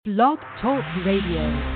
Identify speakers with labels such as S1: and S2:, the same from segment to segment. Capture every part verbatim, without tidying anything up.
S1: Blog Talk Radio.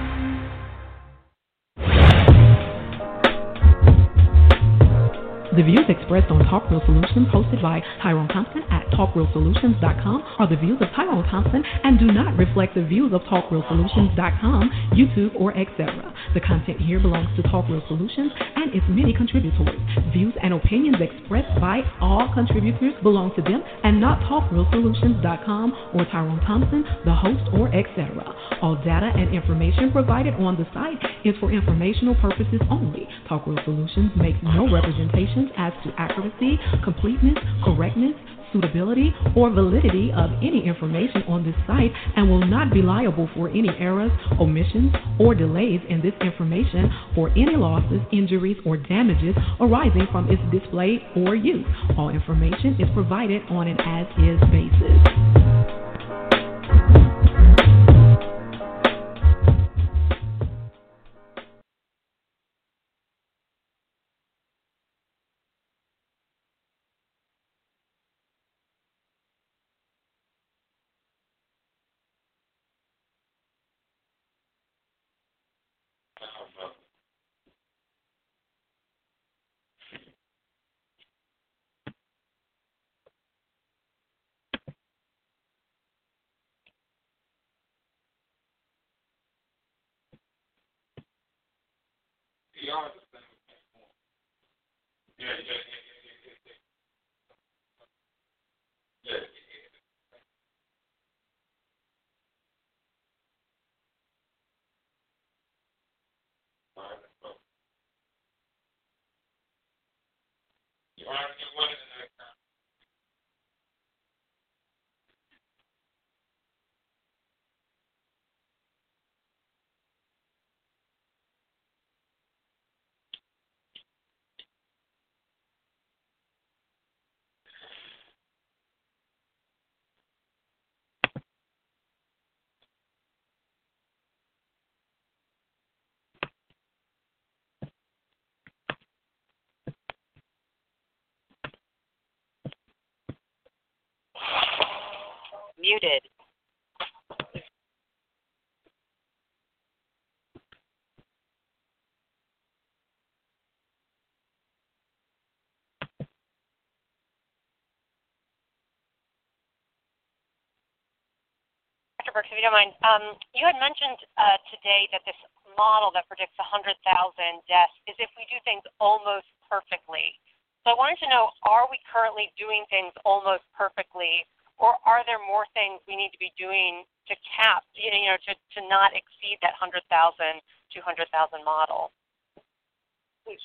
S1: The views expressed on Talk Real Solutions, hosted by Tyrone Thompson at talk real solutions dot com, are the views of Tyrone Thompson and do not reflect the views of talk real solutions dot com, YouTube, or et cetera. The content here belongs to Talk Real Solutions and its many contributors. Views and opinions expressed by all contributors belong to them and not talk real solutions dot com or Tyrone Thompson, the host, or et cetera. All data and information provided on the site is for informational purposes only. Talk Real Solutions makes no representation as to accuracy, completeness, correctness, suitability, or validity of any information on this site and will not be liable for any errors, omissions, or delays in this information or any losses, injuries, or damages arising from its display or use. All information is provided on an as-is basis.
S2: Yeah, yeah, yeah, yeah, yeah. All right, so you want to get one in the next time.
S3: Muted. Doctor Brooks, if you don't mind, um, you had mentioned uh, today that this model that predicts one hundred thousand deaths is if we do things almost perfectly. So I wanted to know, are we currently doing things almost perfectly, or are there more things we need to be doing to cap, you know, to, to not exceed that one hundred thousand, two hundred thousand model? Please.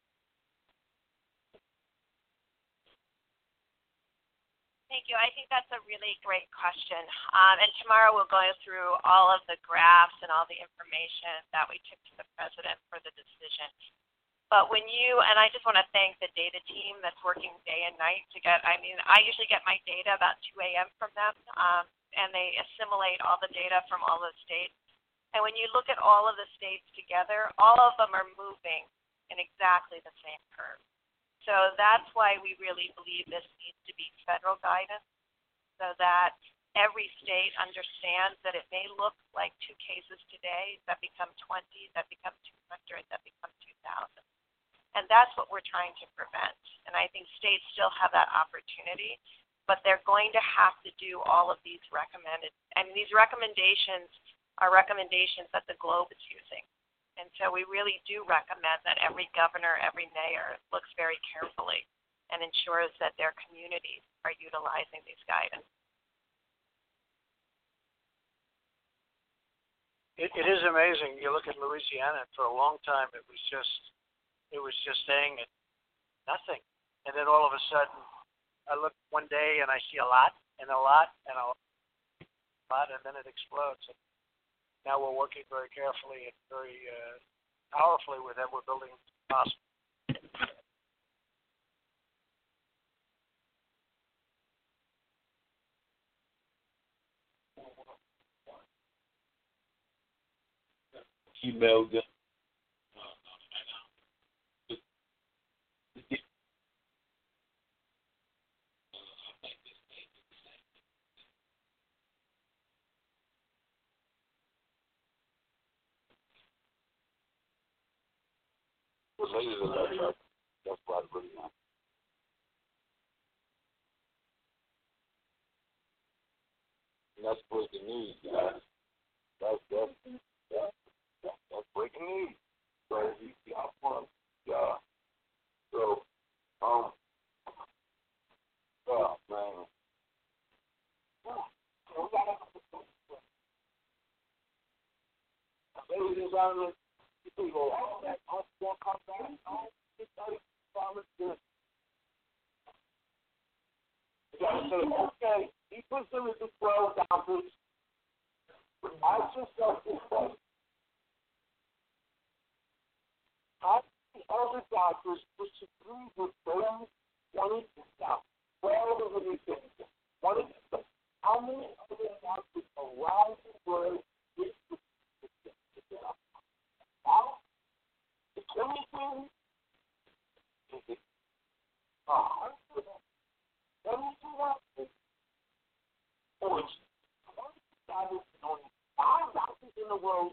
S4: Thank you. I think that's a really great question. Um, and tomorrow we'll go through all of the graphs and all the information that we took to the president for the decision. But when you, and I just want to thank the data team that's working day and night to get, I mean, I usually get my data about two a.m. from them, um, and they assimilate all the data from all the states. And when you look at all of the states together, all of them are moving in exactly the same curve. So that's why we really believe this needs to be federal guidance so that every state understands that it may look like two cases today that become twenty, that become two hundred, that become two thousand. And that's what we're trying to prevent. And I think states still have that opportunity, but they're going to have to do all of these recommended. And these recommendations are recommendations that the globe is using. And so we really do recommend that every governor, every mayor looks very carefully and ensures that their communities are utilizing these guidance.
S5: It, it is amazing. You look at Louisiana, and for a long time it was just it was just saying it, nothing. And then all of a sudden I look one day and I see a lot and a lot and a lot, and then it explodes. Now we're working very carefully and very uh, powerfully with them. We're building hospitals.
S2: Email them.
S6: related to that type. That's what I really want. And that's breaking news, guys. That's that's that's, that's, that's breaking news. So we see how fun, yeah. So um, oh man. Ladies and gentlemen, you go all that all four come back, all this other promise this. You gotta say, okay, he puts them into twelve dollars. Ask yourself this question. How many other doctors disagree with those twenty-two dollars? twelve of them is twenty-two. How many other doctors around the world disagree? Now, the twenty-two is it a hundred twenty-two doctors? Or it's twenty-two doctors and only five doctors in the world?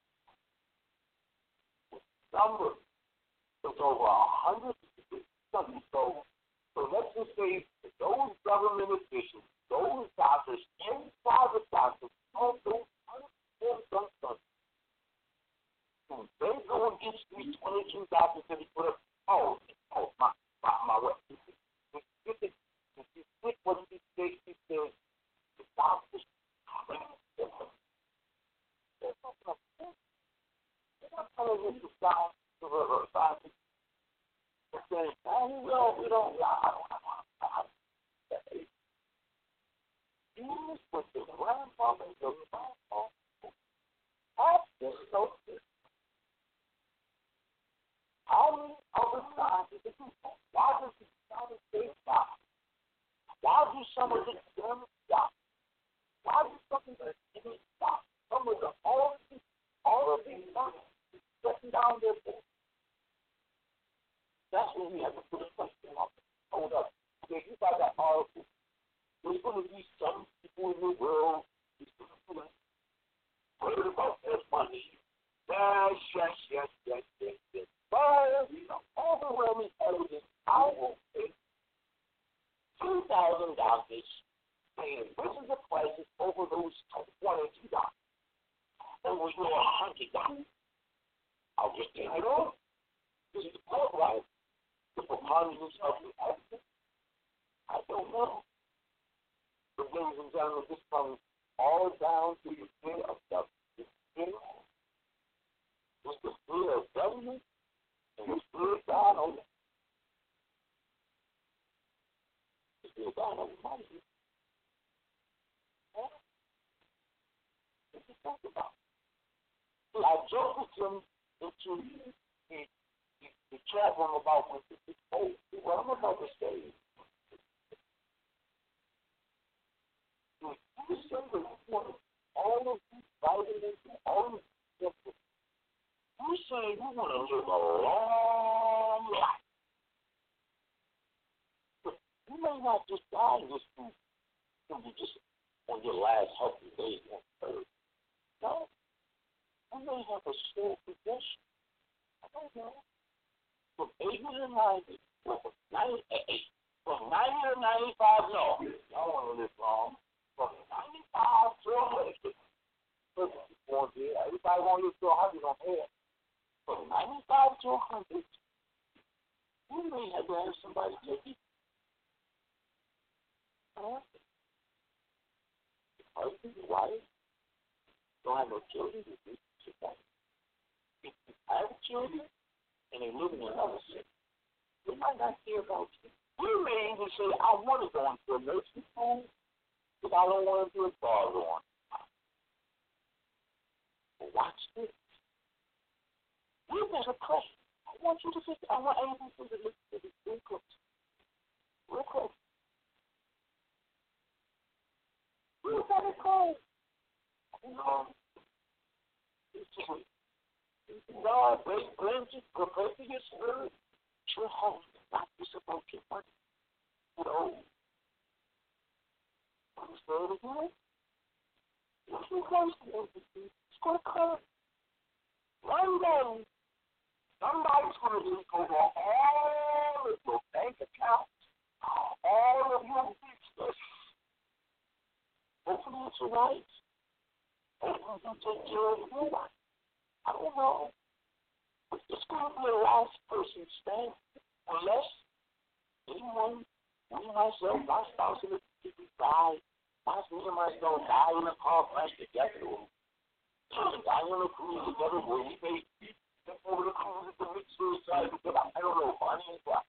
S6: Number is over a hundred something. So, so let's just say those government officials, those doctors, and private doctors, all those unemployed doctors, they go against these twenty-two doctors and they put up, oh, oh, my, my, my, what? If you click what he says, he says, the doctors, they're not telling us to stop the river, scientists. They're saying, oh, well, we don't lie. Use what the grandfather and the grandfather have this notice. How many other scientists do that? Why does the United States stop? Why do some of the Germans stop? Why do some of the Indians stop? Some of the all of these, all of these scientists shutting down their books. That's when we have to put a question up. Hold up. Okay, you got that article. There's going to be some people in the world who's going to heard about their money. Yes, yes, yes, yes, yes, yes. But, you know, overwhelming evidence, I will pay two thousand dollars paying versus the prices over those twenty-two dollars. And we go one hundred dollars. I'll just take it off. This is the point, right? The preponderance of the evidence. I don't know. But ladies and gentlemen, this comes all down to the fear of government. The fear, it's the fear of government. And the fear of God over. The fear of God over money. What? What you talk about? See, I joked with him into the, the, the chat room about when this old. What I'm about to say is, you say that you want all of these vitamins and all of these stuff. You say you want to live a long life. But you may not just die this food when you just on your last healthy day on earth. No. You may have a slow progression. I don't know. From eighty to ninety, from ninety-eight, from ninety to ninety-five, no. I don't want to live long. From ninety-five to one hundred. Everybody want to live to one hundred on air. From ninety-five to one hundred, you may have to have somebody take it. Husband, wife, don't have no children, you need to sit back. If you have children and they live in another city, they might not care about you. You may even say, I want to go into a nursing home, but I don't want to do a bar on. But watch this. You better pray. I want you to think, I want everyone to listen to this real close. Real close. You better pray. You know, God, great cleanse, prepare for your spirit. Your home is not just about your money. You know, understand again? If you close to everything, it's going to come. One day, somebody's going to be rights. Hopefully you take care of your rights. I don't know. But it's going to be a last person standing unless anyone, me, myself, my spouse, and the people die. My me and myself die in a car crash together. Die on a cruise together where we may step over the cruise and commit suicide because I don't know, money and what.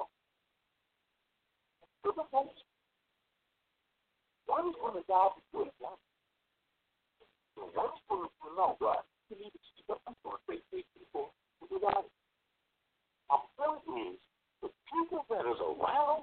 S6: One is going to die before it's done. One is going to know what. You need to speak up. I'm going to say these people who do that. My point is, the people that is around,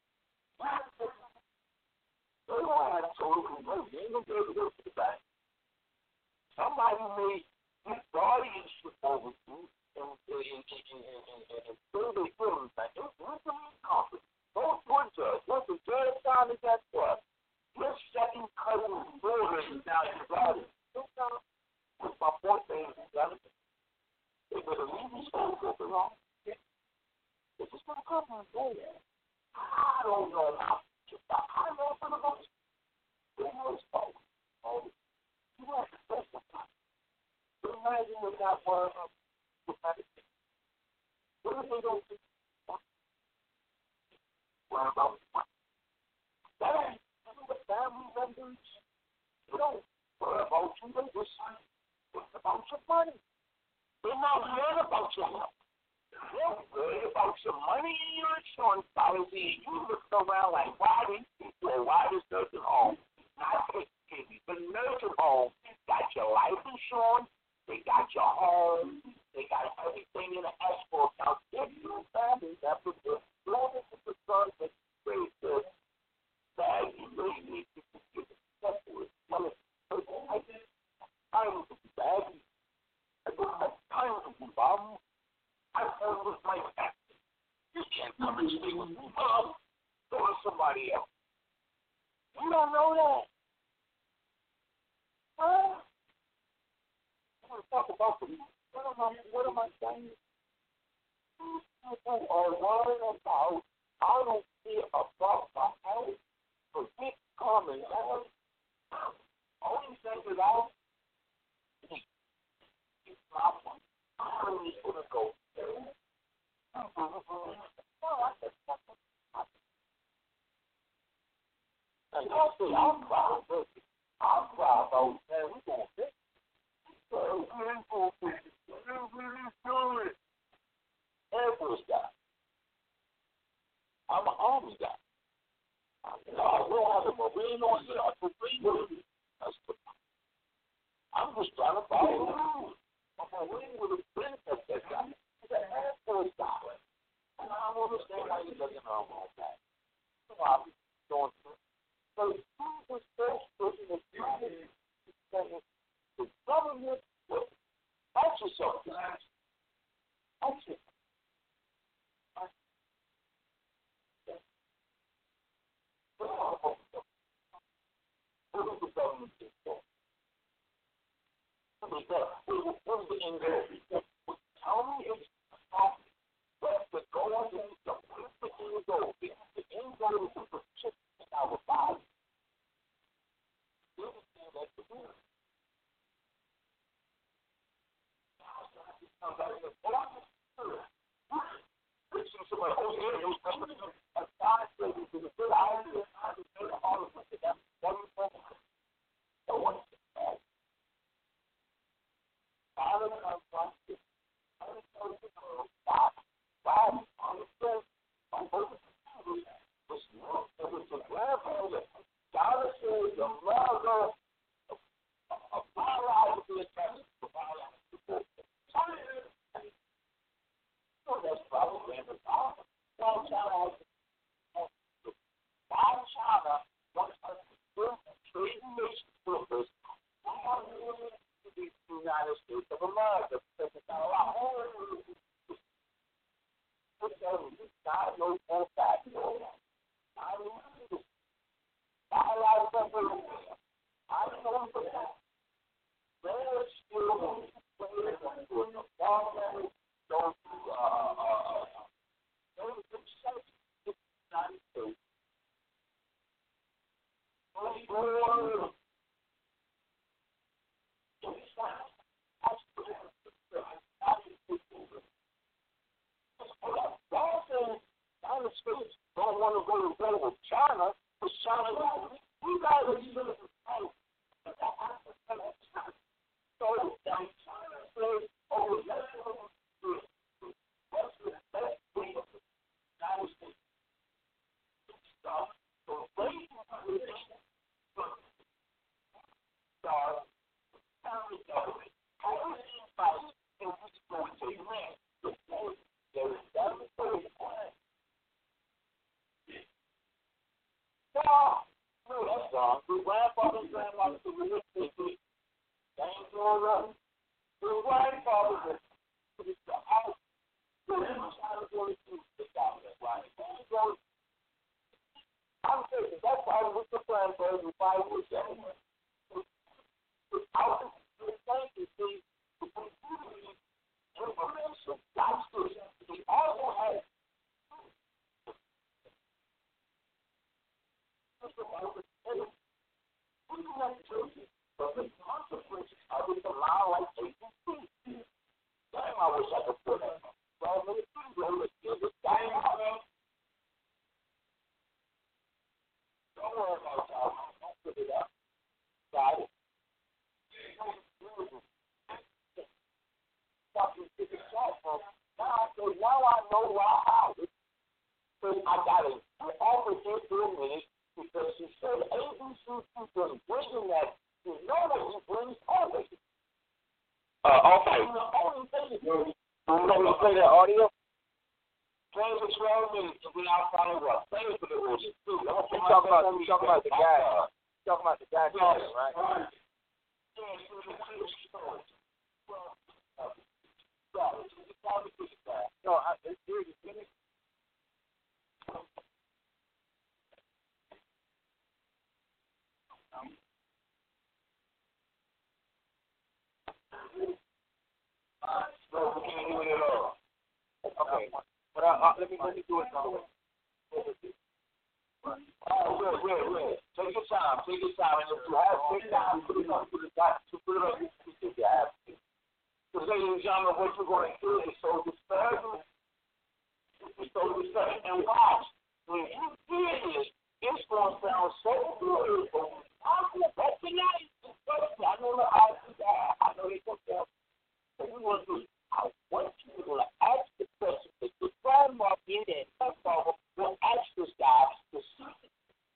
S6: they don't have total control. You ain't going to be able to go to the back. Somebody may get guardianship over you and fill their feelings back. It's really confident. Go to a judge. Once the judge finally gets what? Your second cousin daughter is now your guardian. With my point being, they better leave these schools open wrong. This is going to come and go. I don't know how. I know for the most. They know it's all. You have to specify. Imagine with that word of what if they don't do what about that? The family members, you know, what about you? They just what about your money? They're not worried about your health. They're worried about your money and your insurance policy. You look around like, why these people, why this nursing home? Not taking care of you. The nursing home got your life insurance, they got your home, they got everything in the escrow account. If you family, that's what the long as the son is very good, that you really need to get stuff with. Well, I don't think it's bad. I don't have time to be bothered. I heard with my family. You can't come and stay with me, Mom. Go with somebody else. You don't know that. Huh? I'm going to talk about the, what am I, what am I saying? People are worried about, I don't care about my health, forget common sense. Only thing that I need is my one. I'm really going to go there. And I'll say, I'll cry, I'll cry about, man, we're going to fix it. We're going to fix it. We're really doing it. Air Force guy. I'm an Army guy. No, we don't have a Marine on here. I'm a Marine. I'm just trying to follow the rules. I'm a Marine with a princess that guy. He's an Air Force guy. And I don't understand how he doesn't know all that. So I'm going through. So the first person that's trying to say the government will ask yourself. Ask yourself. What is the government for? What is the end goal? Tell me it's what's the goal? What is the end goal? The end goal is to protect our body. That's the goal. Somebody, oh, yeah, it was a side thing to the good idea. I was doing all of it. That's wonderful. So what's the bad? I don't know what's the I don't know why. Why? I understand. I'm hoping to do this. It was the grandfather. God says the mother of biological attachment to biological. So that's probably the problem. One child has one child wants us to build a trade relationship with the United States of America because it's not a lot more. God knows all facts. I don't biological. I know for that. There's still players in the farm. Don't uh uh don't accept the United States. over China, because China, we got to be able to fight. So, China says, oh, let's go to what's the best way of the United States. Stop. So, wait for the start. County government. How is it fight? And we go to Iran. There is seven thirty plan. No, no, that's wrong. The grandfather and grandmother to the they ain't going up. The grandfather to the house. So they're trying to go to the top of that line. I'm saying that's why with the grandfather, we fight with them. Out of the thing you see, information, that's good. We also have but the consequences of it allow like A B C. Damn, I wish I could put that. Well, let me give this guy don't worry about that. Don't put it up. Got it. Now, so now I know why I was. So I got it. I offered him for a minute because he said A B C people bringing that. You know what he brings always. Uh, okay. The only thing is, you want me to play that audio? Play it for twelve minutes and then I'll follow up. Play it for the audience too. You talk about you talk about the guy. You talk about the guy, right? No, I, it's serious. No, we can't do it at all. Okay, but I, I, let me let me do it now. Oh, good, good, good. Take your time, take your time, and if you have take time, put it up, put it up, put it up. If you have to. So, ladies and gentlemen, what you're going to do is so disparaging, so disparaging, and watch. When you hear this, it's going to sound so good. I'm going to recognize this person. I know the eyes of God. I know they come down. So we want to do. I want you to ask the question that the grandma did and her father will ask this guy to see it.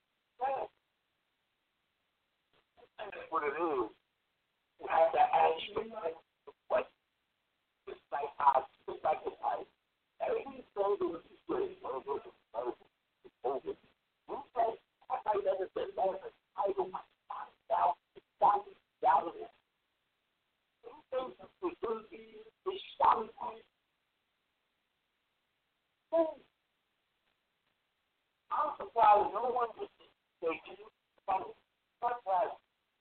S6: That's what it is. You have to ask the question. Just like I, just like the pipe. Everything goes over the street. Over, over, over. You say, I like that it's been over. I go, down, down, down. You think it's good. I'm surprised no one would say to you about it. That's right.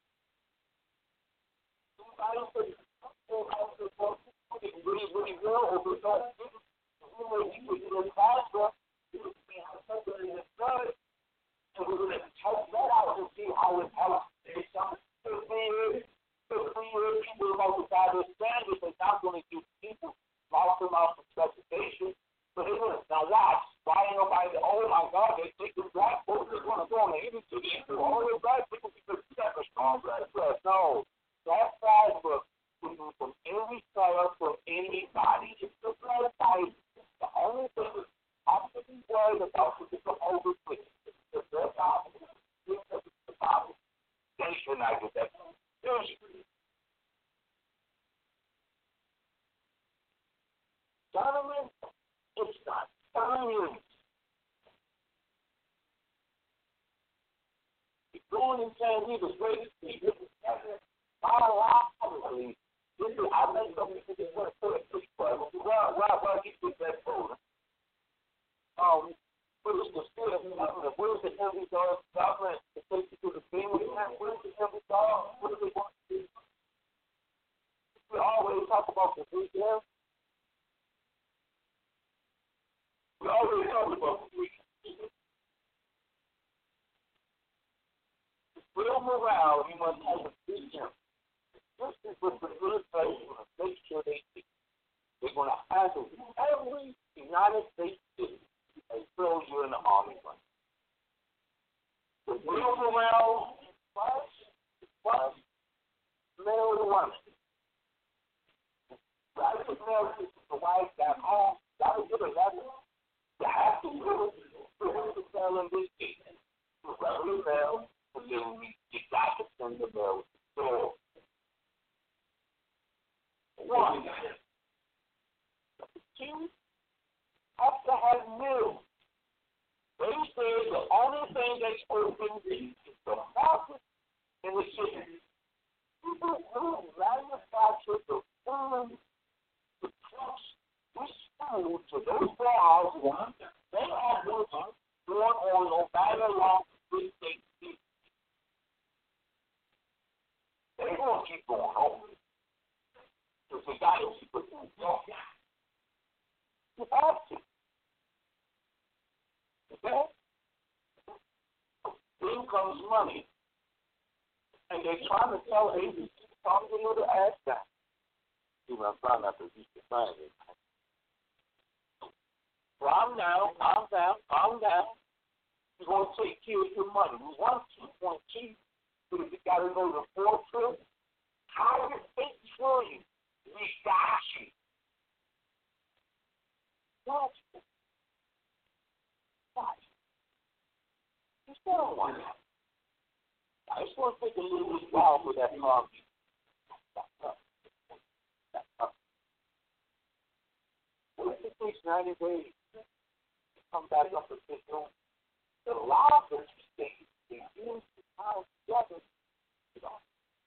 S6: Somebody said, really, really well, or we don't think you know, you would do it faster, you would be something in the blood, and we're going to check that out and see how it helps. There's some fifteen years people about to buy their standards, they're not going to do people mouth to mouth speculation. But they will. Now watch. Why ain't nobody, oh my God, they think the black folks are going to go on the N B C. All the black people because you have a strong black press. No. That side book can be from any color, from anybody. It's the black side. The only thing that has to be worried about is the overfit. The black side. The Bible. They should not get that. Donovan, it's not science. He's going and saying he's the greatest teacher ever. Biologically, this is, I think somebody think it's going to put a push button. Why, why, why he put that phone? Um, what is the spirit of government? Where is the heavy dog government to take you to the thing? Where is the heavy dog? What do they want to do? We always talk about the weekend. We always talk about the weekend. Real morale, you must have a weekend. This is what the good place is going to make sure they do. They're going to handle every United States city. They throw you in the army. honesty. I was married to the wife got home. I was with her letter. You have to do it. You have to tell them this case. You got the mail, and then you got to send the mail. So, one, two, have to have milk. They say the only thing that's open is the market in the city. People who manufacture the food, the trucks, this food to those warehouses, they are working going on no matter how long this takes. They're going to keep going on. Because they got to keep it going. You have to. Okay? Then comes money. And they're trying to tell A B C something to the ass down. See, I'm trying not to beat the fine. Calm down, calm down, calm down. You're going to take care of your money. We want two point two, but if you got to go to four trillion, how is eight trillion? We got you. What? What? You still don't want that. I just want to take a little bit while for that coffee. What if it takes ninety days to come back up with this room? There's a lot of those things they use the time together. You know?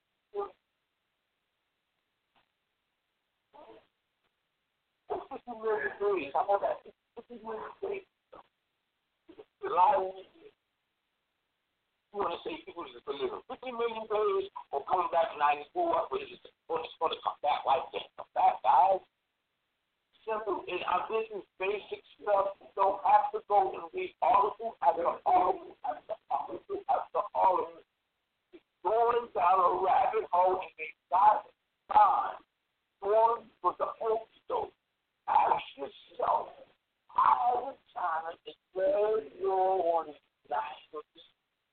S6: fifty million days. I know that. fifty million days. A lot of you want to say people just deliver fifty million days or coming back in ninety-four, but it's just or it's going to come back like that. Come back, guys. Simple. In our business, basic stuff. You don't have to go and read article after article after article after article. It's going down a rabbit hole and they got time. Going for the antidote. Ask yourself, how is China declare your on national security?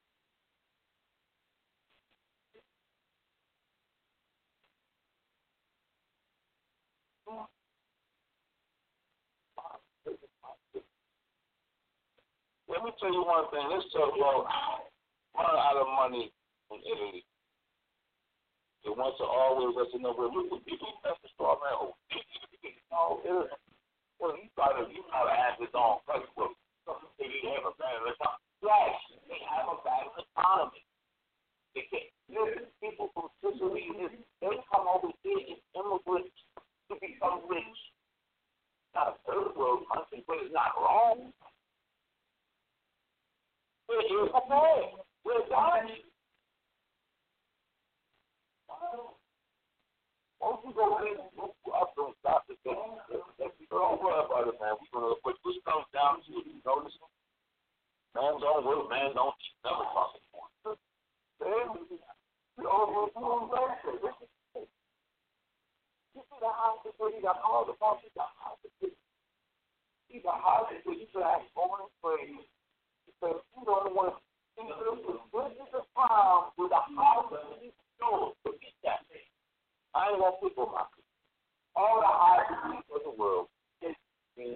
S6: Let me tell you one thing. Let's talk about running out of money in Italy. They want to always let you know where we would be. That's the story, man. Oh, Italy. Well, you try to, you try to add this on. Facebook. They have a bad economy. Yes, they have a bad economy. They can't. Listen, people from Sicily, they come over here as immigrants to become rich. Not a third world country, but it's not wrong. It is okay. We're done. Once you go in, up, don't stop the thing. Don't worry about it, man. We're going to put this comes down to you. Notice it? Man don't work, man don't eat. Never talk anymore. You overdoing welfare. This is You see the houses where you got all the bosses, you got houses where you got houses where you could have born and praise. Because you don't want to see this is a problem with a house that you know. Forget that thing. I ain't gonna put on my people. All the houses of the world is being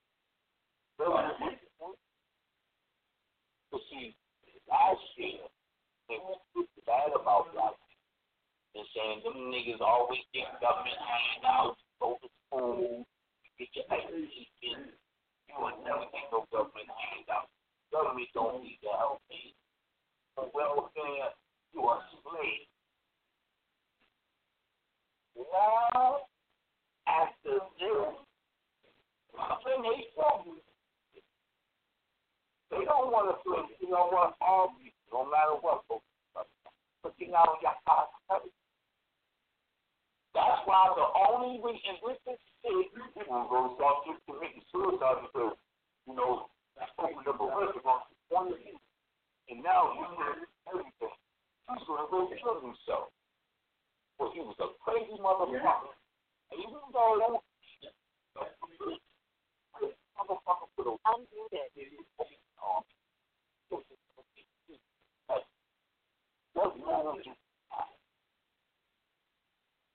S6: to see last year they went bad about that and saying them niggas always get government handouts, go to school, get your education. You will never get no government handouts. Government don't need to help me. For welfare, you are slave. Now, after this, nothing they do. They don't want to play, you know what, all people, no matter what, folks. Putting out your house. That's why the only way in this state, people go start to commit suicide because, you know, that's opened up a restaurant for one year. And now you know everything. He's going to go kill himself. Well, he was a crazy motherfucker. And even though that motherfucker put a undo that. What's wrong with you?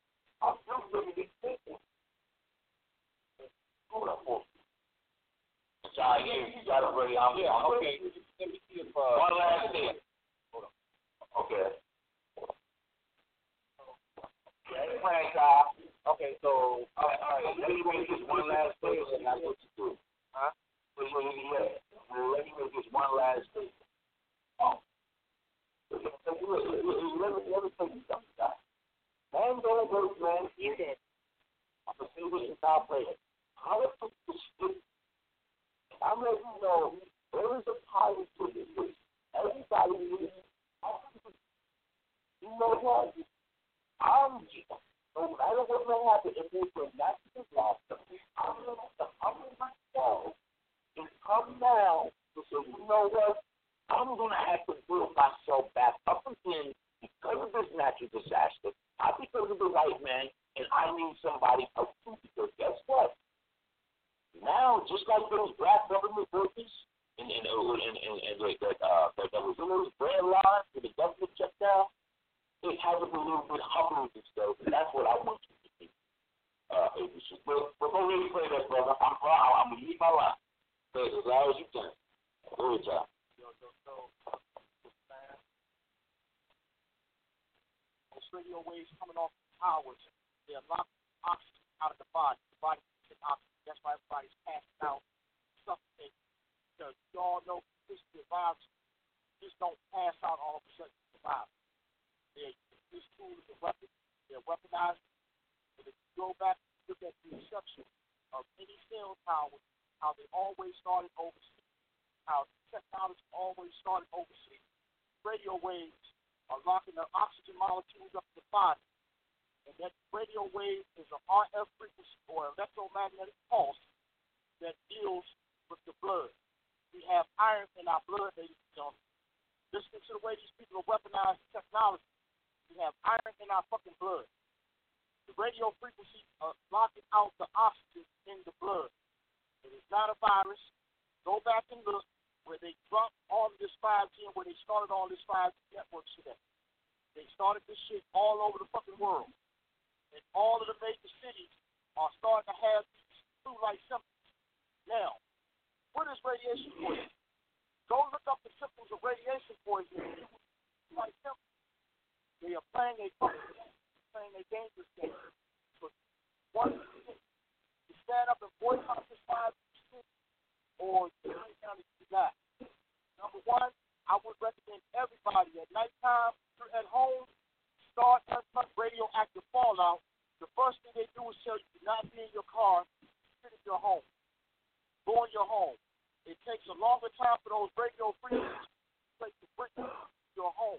S6: already. I'm,
S2: Yeah,
S6: I'm
S2: okay. Let me see if uh.
S6: One last thing.
S2: Hold on.
S6: Okay. Yeah, franchise.
S2: Okay, so all right, all right.
S6: Let me make this one last statement, and that's what you do.
S2: Huh?
S6: Let me make let me make this one last statement. Oh. Let me, let me, let me tell you something, guys. Man don't work, man.
S3: You did.
S6: I'm a single top player. How the fuck is this? I'm letting you know there is a power to this. Everybody needs. You know what? I'm. No matter what may happen, if there's a natural disaster, I'm going to have to humble myself and come down to say, you know what? I'm going to have to build myself back up again because of this natural disaster, not because of the white man, and I need somebody else too, because guess what? Now, just like those black government workers and, and, and, and, and, and that, uh, that, that was in those bread lines with the government shut down, it has a little bit humble itself, and that's what I want you to do. Uh, but, but go ahead and play that, brother. I'm, I'm going to leave my line. Play it as loud as you can. Go ahead, John.
S5: Yo, yo, yo, man. Those radio waves coming off the towers, they're locking oxygen out of the body. The body needs oxygen. That's why everybody's passing out, suffocating. Because you all know this survives. Just don't pass out all of a sudden to survive. They're this tool is a weapon. They're weaponized. But if you go back and look at the inception of any cell tower, how they always started overseas, how technology always started overseas, radio waves are locking the oxygen molecules up in the body. And that radio wave is an R F frequency or electromagnetic pulse that deals with the blood. We have iron in our blood, ladies and gentlemen. Listening to the way these people are weaponizing technology, we have iron in our fucking blood. The radio frequency are blocking out the oxygen in the blood. It is not a virus. Go back and look where they dropped all of this five G and where they started all this five G networks today. They started this shit all over the fucking world. And all of the major cities are starting to have these flu-like symptoms. Now, what is radiation poisoning? Go look up the symptoms of radiation poisoning. Flu-like symptoms. They are playing a fucking game, playing a dangerous game. So, one, you stand up and boycott this five G or you can't do that. Number one, I would recommend everybody at nighttime, you're at home, start unplug radioactive fallout. The first thing they do is tell you to not be in your car, sit in your home. Go in your home. It takes a longer time for those radio frequencies to bring your home.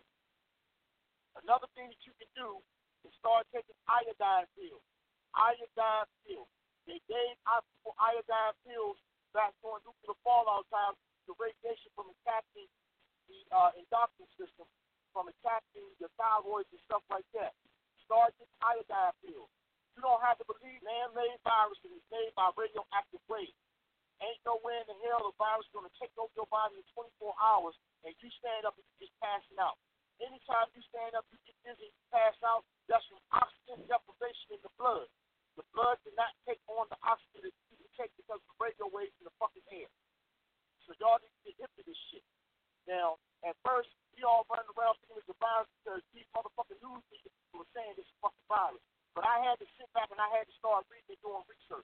S5: Another thing that you can do is start taking iodine pills. Iodine pills. They gave our people iodine pills back during nuclear fallout time, the radiation from attacking the uh, endocrine system, from attacking the thyroids and stuff like that. Start taking iodine pills. You don't have to believe man-made virus is made by radioactive waves. Ain't no way in the hell the virus is going to take over your body in twenty-four hours and you stand up and you're just passing out. Anytime you stand up, you get dizzy, you pass out, that's from oxygen deprivation in the blood. The blood did not take on the oxygen that you can take because of the radio waves in the fucking air. So y'all need to get hip to this shit. Now, at first, we all running around thinking it's a virus because these motherfucking news people were saying this is fucking virus. But I had to sit back and I had to start reading and doing research.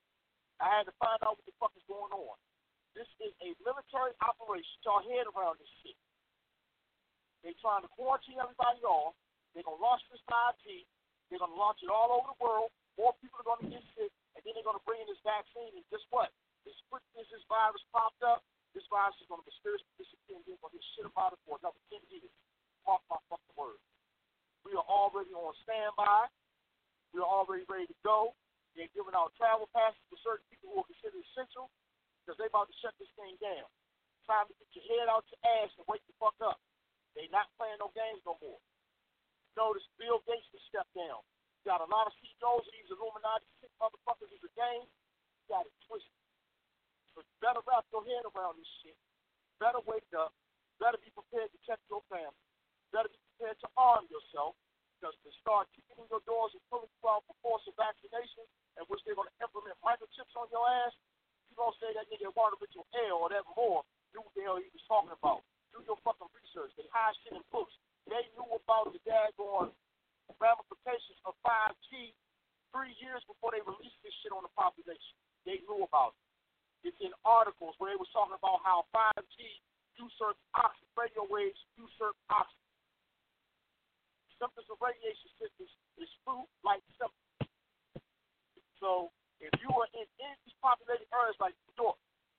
S5: I had to find out what the fuck is going on. This is a military operation. Y'all head around this shit. They trying to quarantine everybody off. They're going to launch this five G. They're going to launch it all over the world. More people are going to get sick. And then they're going to bring in this vaccine. And guess what? As quick as this virus popped up, this virus is going to mysteriously disappear. And they're going to get shit about it for another ten years. Mark my fucking word. We are already on standby. We are already ready to go. They're giving out travel passes to certain people who are considered essential because they're about to shut this thing down. Time to get your head out your ass and wake the fuck up. They're not playing no games no more. You notice Bill Gates has stepped down. You got a lot of C E Os of these Illuminati sick motherfuckers is a game. You got it twisted. So you better wrap your head around this shit. Better wake up. Better be prepared to protect your family. Better be prepared to arm yourself. Because to start kicking in your doors and pulling you out for force of vaccination, in which they're going to implement microchips on your ass, you're going to say that nigga wanted with your L or that more,
S6: three years before they released this shit on the population. They knew about it. It's in articles where they was talking about how five G usurps oxygen, radio waves usurp oxygen. Symptoms of radiation sickness is flu-like symptoms. So if you are in any of these populated areas like New York,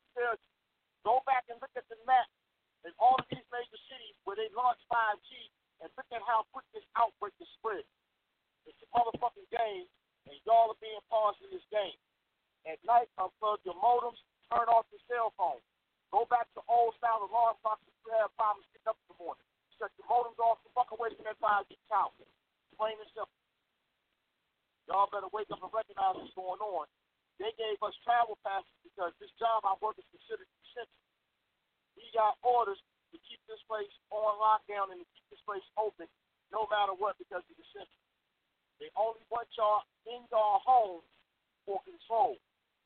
S6: go back and look at the map in all of these major cities where they launched five G and look at how quick this outbreak is spread. It's a motherfucking game, and y'all are being paused in this game. At night, unplug your modems, turn off your cell phone. Go back to old style alarm clocks if you have problems getting up in the morning. Shut your modems off and fuck away from that five G tower. Plain and simple. Y'all better wake up and recognize what's going on. They gave us travel passes because this job I work is considered essential. We got orders to keep this place on lockdown and to keep this place open no matter what because it's essential. They only want y'all in your homes for control.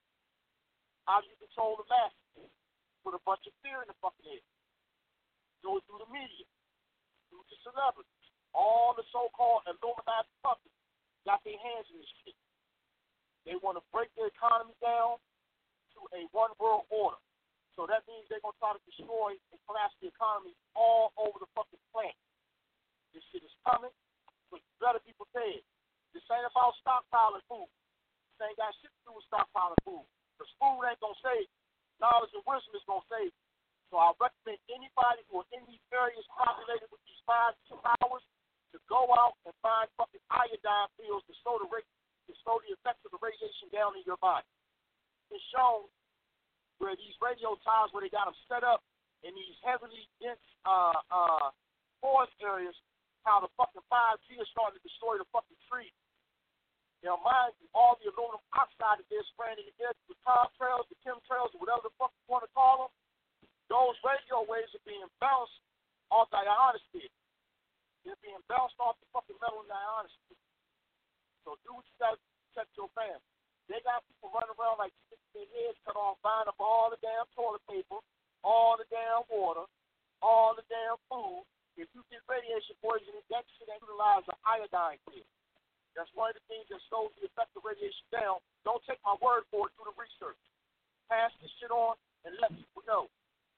S6: How do you control the masses? Put a bunch of fear in the fucking head. Do it through the media, through the celebrities. All the so-called Illuminati puppets got their hands in this shit. They want to break the economy down to a one-world order. So that means they're going to try to destroy and collapse the economy all over the fucking planet. This shit is coming, but you better be prepared. This ain't about stockpiling food. This ain't got shit to do with stockpiling food. Because food ain't going to save you. Knowledge and wisdom is going to save you. So I recommend anybody who are in these areas populated with these five towers to go out and find fucking iodine pills to slow the rate, to slow the effects of the radiation down in your body. It's shown where these radio towers, where they got them set up in these heavily dense uh, uh, forest areas, how the fucking five G is starting to destroy the fucking trees. Now, mind you, all the aluminum oxide that they're spraying in the air, the contrails, the chemtrails, or whatever the fuck you want to call them, those radio waves are being bounced off the ionosphere. They're being bounced off the fucking metal in the ionosphere. So do what you got to protect your family. They got people running around like their heads cut off, buying up all the damn toilet paper, all the damn water, all the damn food. If you get radiation poisoning, that shit ain't utilize the iodine pill. That's one of the things that slows the effect of radiation down. Don't take my word for it. Do the research. Pass this shit on and let people know.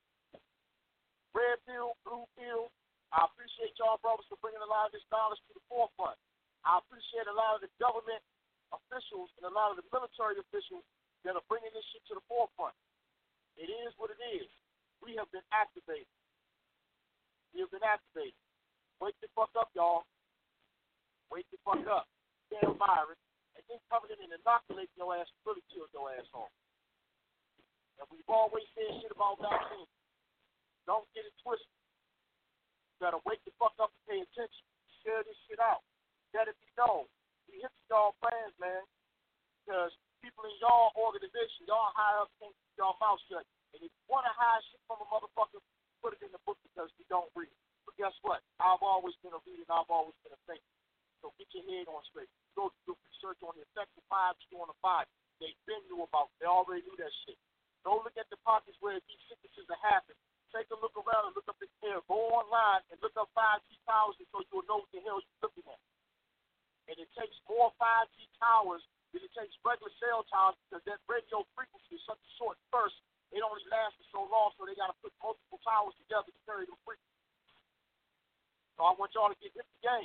S6: Red pill, blue pill. I appreciate y'all brothers for bringing a lot of this knowledge to the forefront. I appreciate a lot of the government officials and a lot of the military officials that are bringing this shit to the forefront. It is what it is. We have been activated. We have been activated. Wake the fuck up, y'all. Wake the fuck up. Damn virus. And then coming in and inoculating your ass really kill your ass home. And we've always said shit about vaccines. Don't get it twisted. You gotta wake the fuck up and pay attention. Share this shit out. Let it be known. We hit y'all plans, man. Because people in y'all organization, y'all high up, can't keep y'all mouth shut. And if you want to hide shit from a motherfucker, put it in the book because we don't read. But guess what? I've always been a reader and I've always been a thinker. So get your head on straight. Go do research on the effects of five G on the body. They've been knew about it. They already knew that shit. Go look at the pockets where these sicknesses are happening. Take a look around and look up in the air. Go online and look up five G towers so you'll know what the hell you're looking at. And it takes more five G towers than it takes regular cell towers because that radio frequency is such a short burst. It only lasts for so long, so they got to put multiple towers together to carry the frequency. So I want y'all to get hit the game.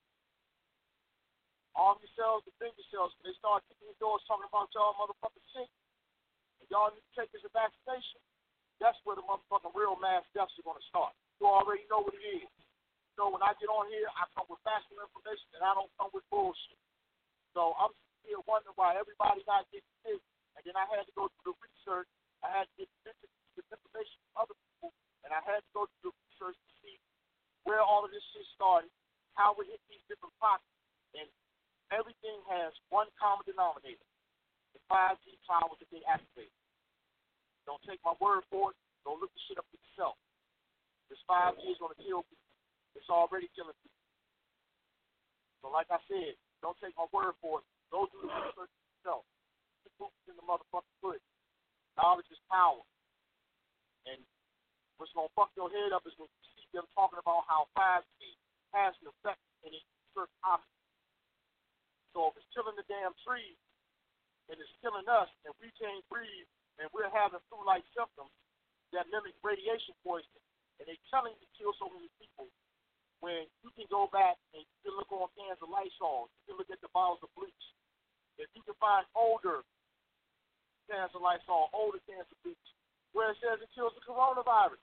S6: Arm yourselves, defend yourselves. When they start kicking the doors talking about y'all motherfucking sick, and y'all need to take this a vaccination, that's where the motherfucking real mass deaths are going to start. You already know what it is. So when I get on here, I come with factual information, and I don't come with bullshit. So I'm still wondering why everybody not getting sick, and then I had to go through the research. I had to get the information from other people, and I had to go through the research to see where all of this shit started, how we hit these different pockets, and everything has one common denominator, the five G towers that they activate. Don't take my word for it. Go look the shit up for yourself. This five G is going to kill people. It's already killing people. So like I said, don't take my word for it. Go do the research for yourself. The proof is in the motherfucking foot. Knowledge is power. And what's going to fuck your head up is when you see them talking about how five G has an effect in certain options. So if it's killing the damn trees, and it's killing us, and we can't breathe, and we're having flu-like symptoms that mimic radiation poisoning, and they're telling you to kill so many people when you can go back and you can look on cans of Lysol, you can look at the bottles of bleach. If you can find older cans of Lysol, older cans of bleach, where it says it kills the coronavirus.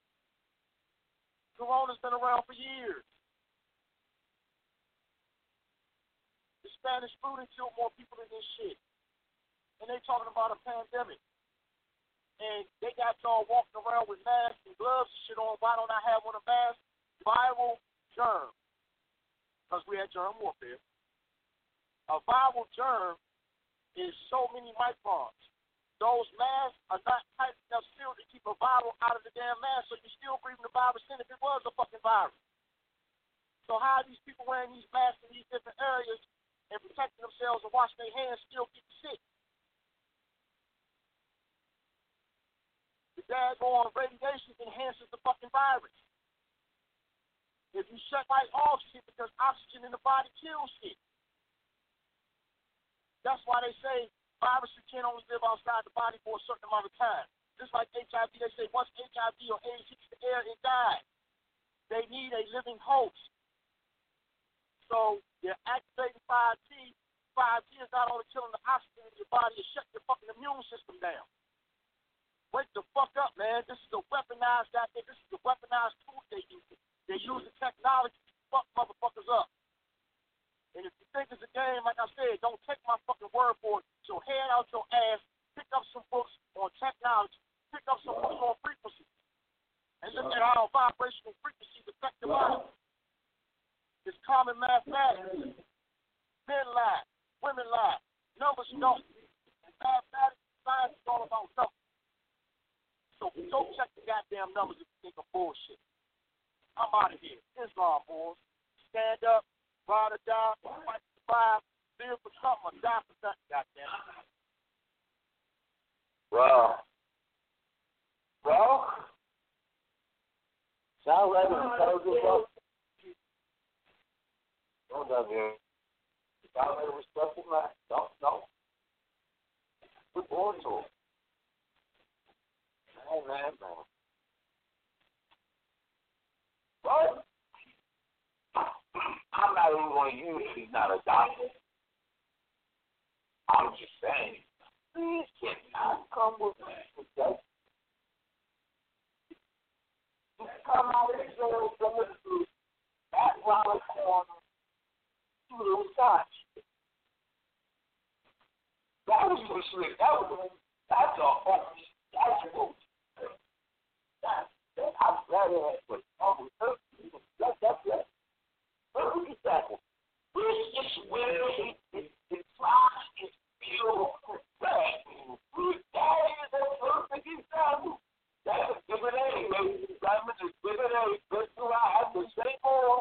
S6: Corona's been around for years. The Spanish flu done killed more people than this shit. And they talking about a pandemic. And they got y'all walking around with masks and gloves and shit on. Why don't I have one of masks? Viral germ. Because we had germ warfare. A viral germ is so many microns. Those masks are not tight enough still to keep a viral out of the damn mask, so you're still breathing the virus in if it was a fucking virus. So how are these people wearing these masks in these different areas and protecting themselves and washing their hands still getting sick? The daggone radiation enhances the fucking virus. If you shut light off shit because oxygen in the body kills shit. That's why they say viruses can only live outside the body for a certain amount of time. Just like H I V, they say once H I V or AIDS hits the air, it dies. They need a living host. So they're activating five G. five G is not only killing the oxygen in your body, it's shutting your fucking immune system down. Wake the fuck up, man. This is a weaponized that this is a weaponized tool they use. They use the technology to fuck motherfuckers up. And if you think it's a game, like I said, don't take my fucking word for it. So head out your ass, pick up some books on technology, pick up some books on frequency, and look at how vibrational frequencies affect the body. It's common mathematics. Men lie, women lie, numbers don't. And mathematics, science is all about numbers. So go check the goddamn numbers if you think of bullshit. I'm out of here. Islam, boys. Stand up. Ride or die, fight to survive, live for something, or die for nothing, goddamn.
S7: Wow. Well, sounds like an intelligent book. Don't love you. Sounds like a respectful man. Don't, don't. We're born to it. Man, man, man. What? I'm not even going to use she's not a doctor. I'm just saying, please cannot come with that. You come out of jail from the truth, that round corner to the side. That was for sure. That was that's a hoax. That's a hoax. That's that. I'm glad it was over. That's that's that. Look at that. This is where it, it, it tries to feel correct. That is a perfect example. That's a good A, ladies and gentlemen. It's good A. Good to I have to say more.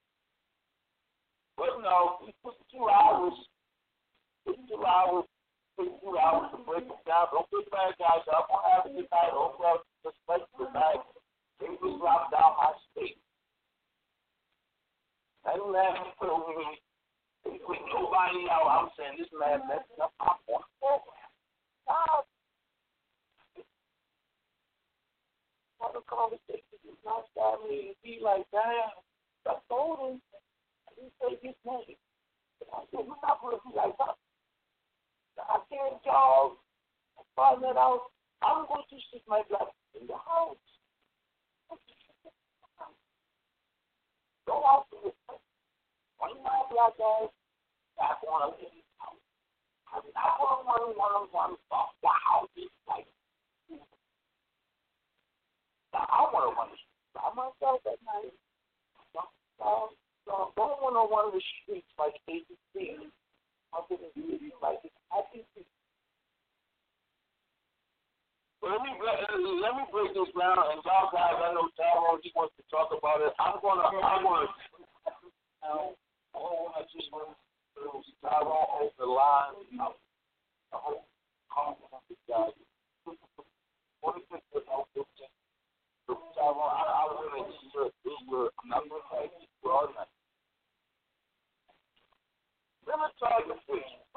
S7: But no, we took two hours. Took two hours. Took two hours to break it down. Don't get bad guys up. Don't have a good night. Don't have just like the night. They just dropped down my state. I don't have to put over me. With nobody out, I'm saying this man messing up my point. Now, the conversation is not starting to be like, damn, I told him, I didn't say his name. I said, we're not going to be like that. I can't y'all find that out. I'm going to stick my black in the house. Go out to the one of my black guys, I want to live in the house. I mean, I want one, one, one, one, wow, this like, now, I want to run the streets by myself at night. So, so, so I don't want to run the streets like A B C. I'm going to do it like A B C. Let me let me break this down, and y'all guys, I know Tyrone, he wants to talk about it. I'm gonna, I'm gonna. Now, I just want to Tyrone over the line. I hope confident this guy. What is it about this? Tyrone, I, I really need your, your number. I need your night. Let me tell you this.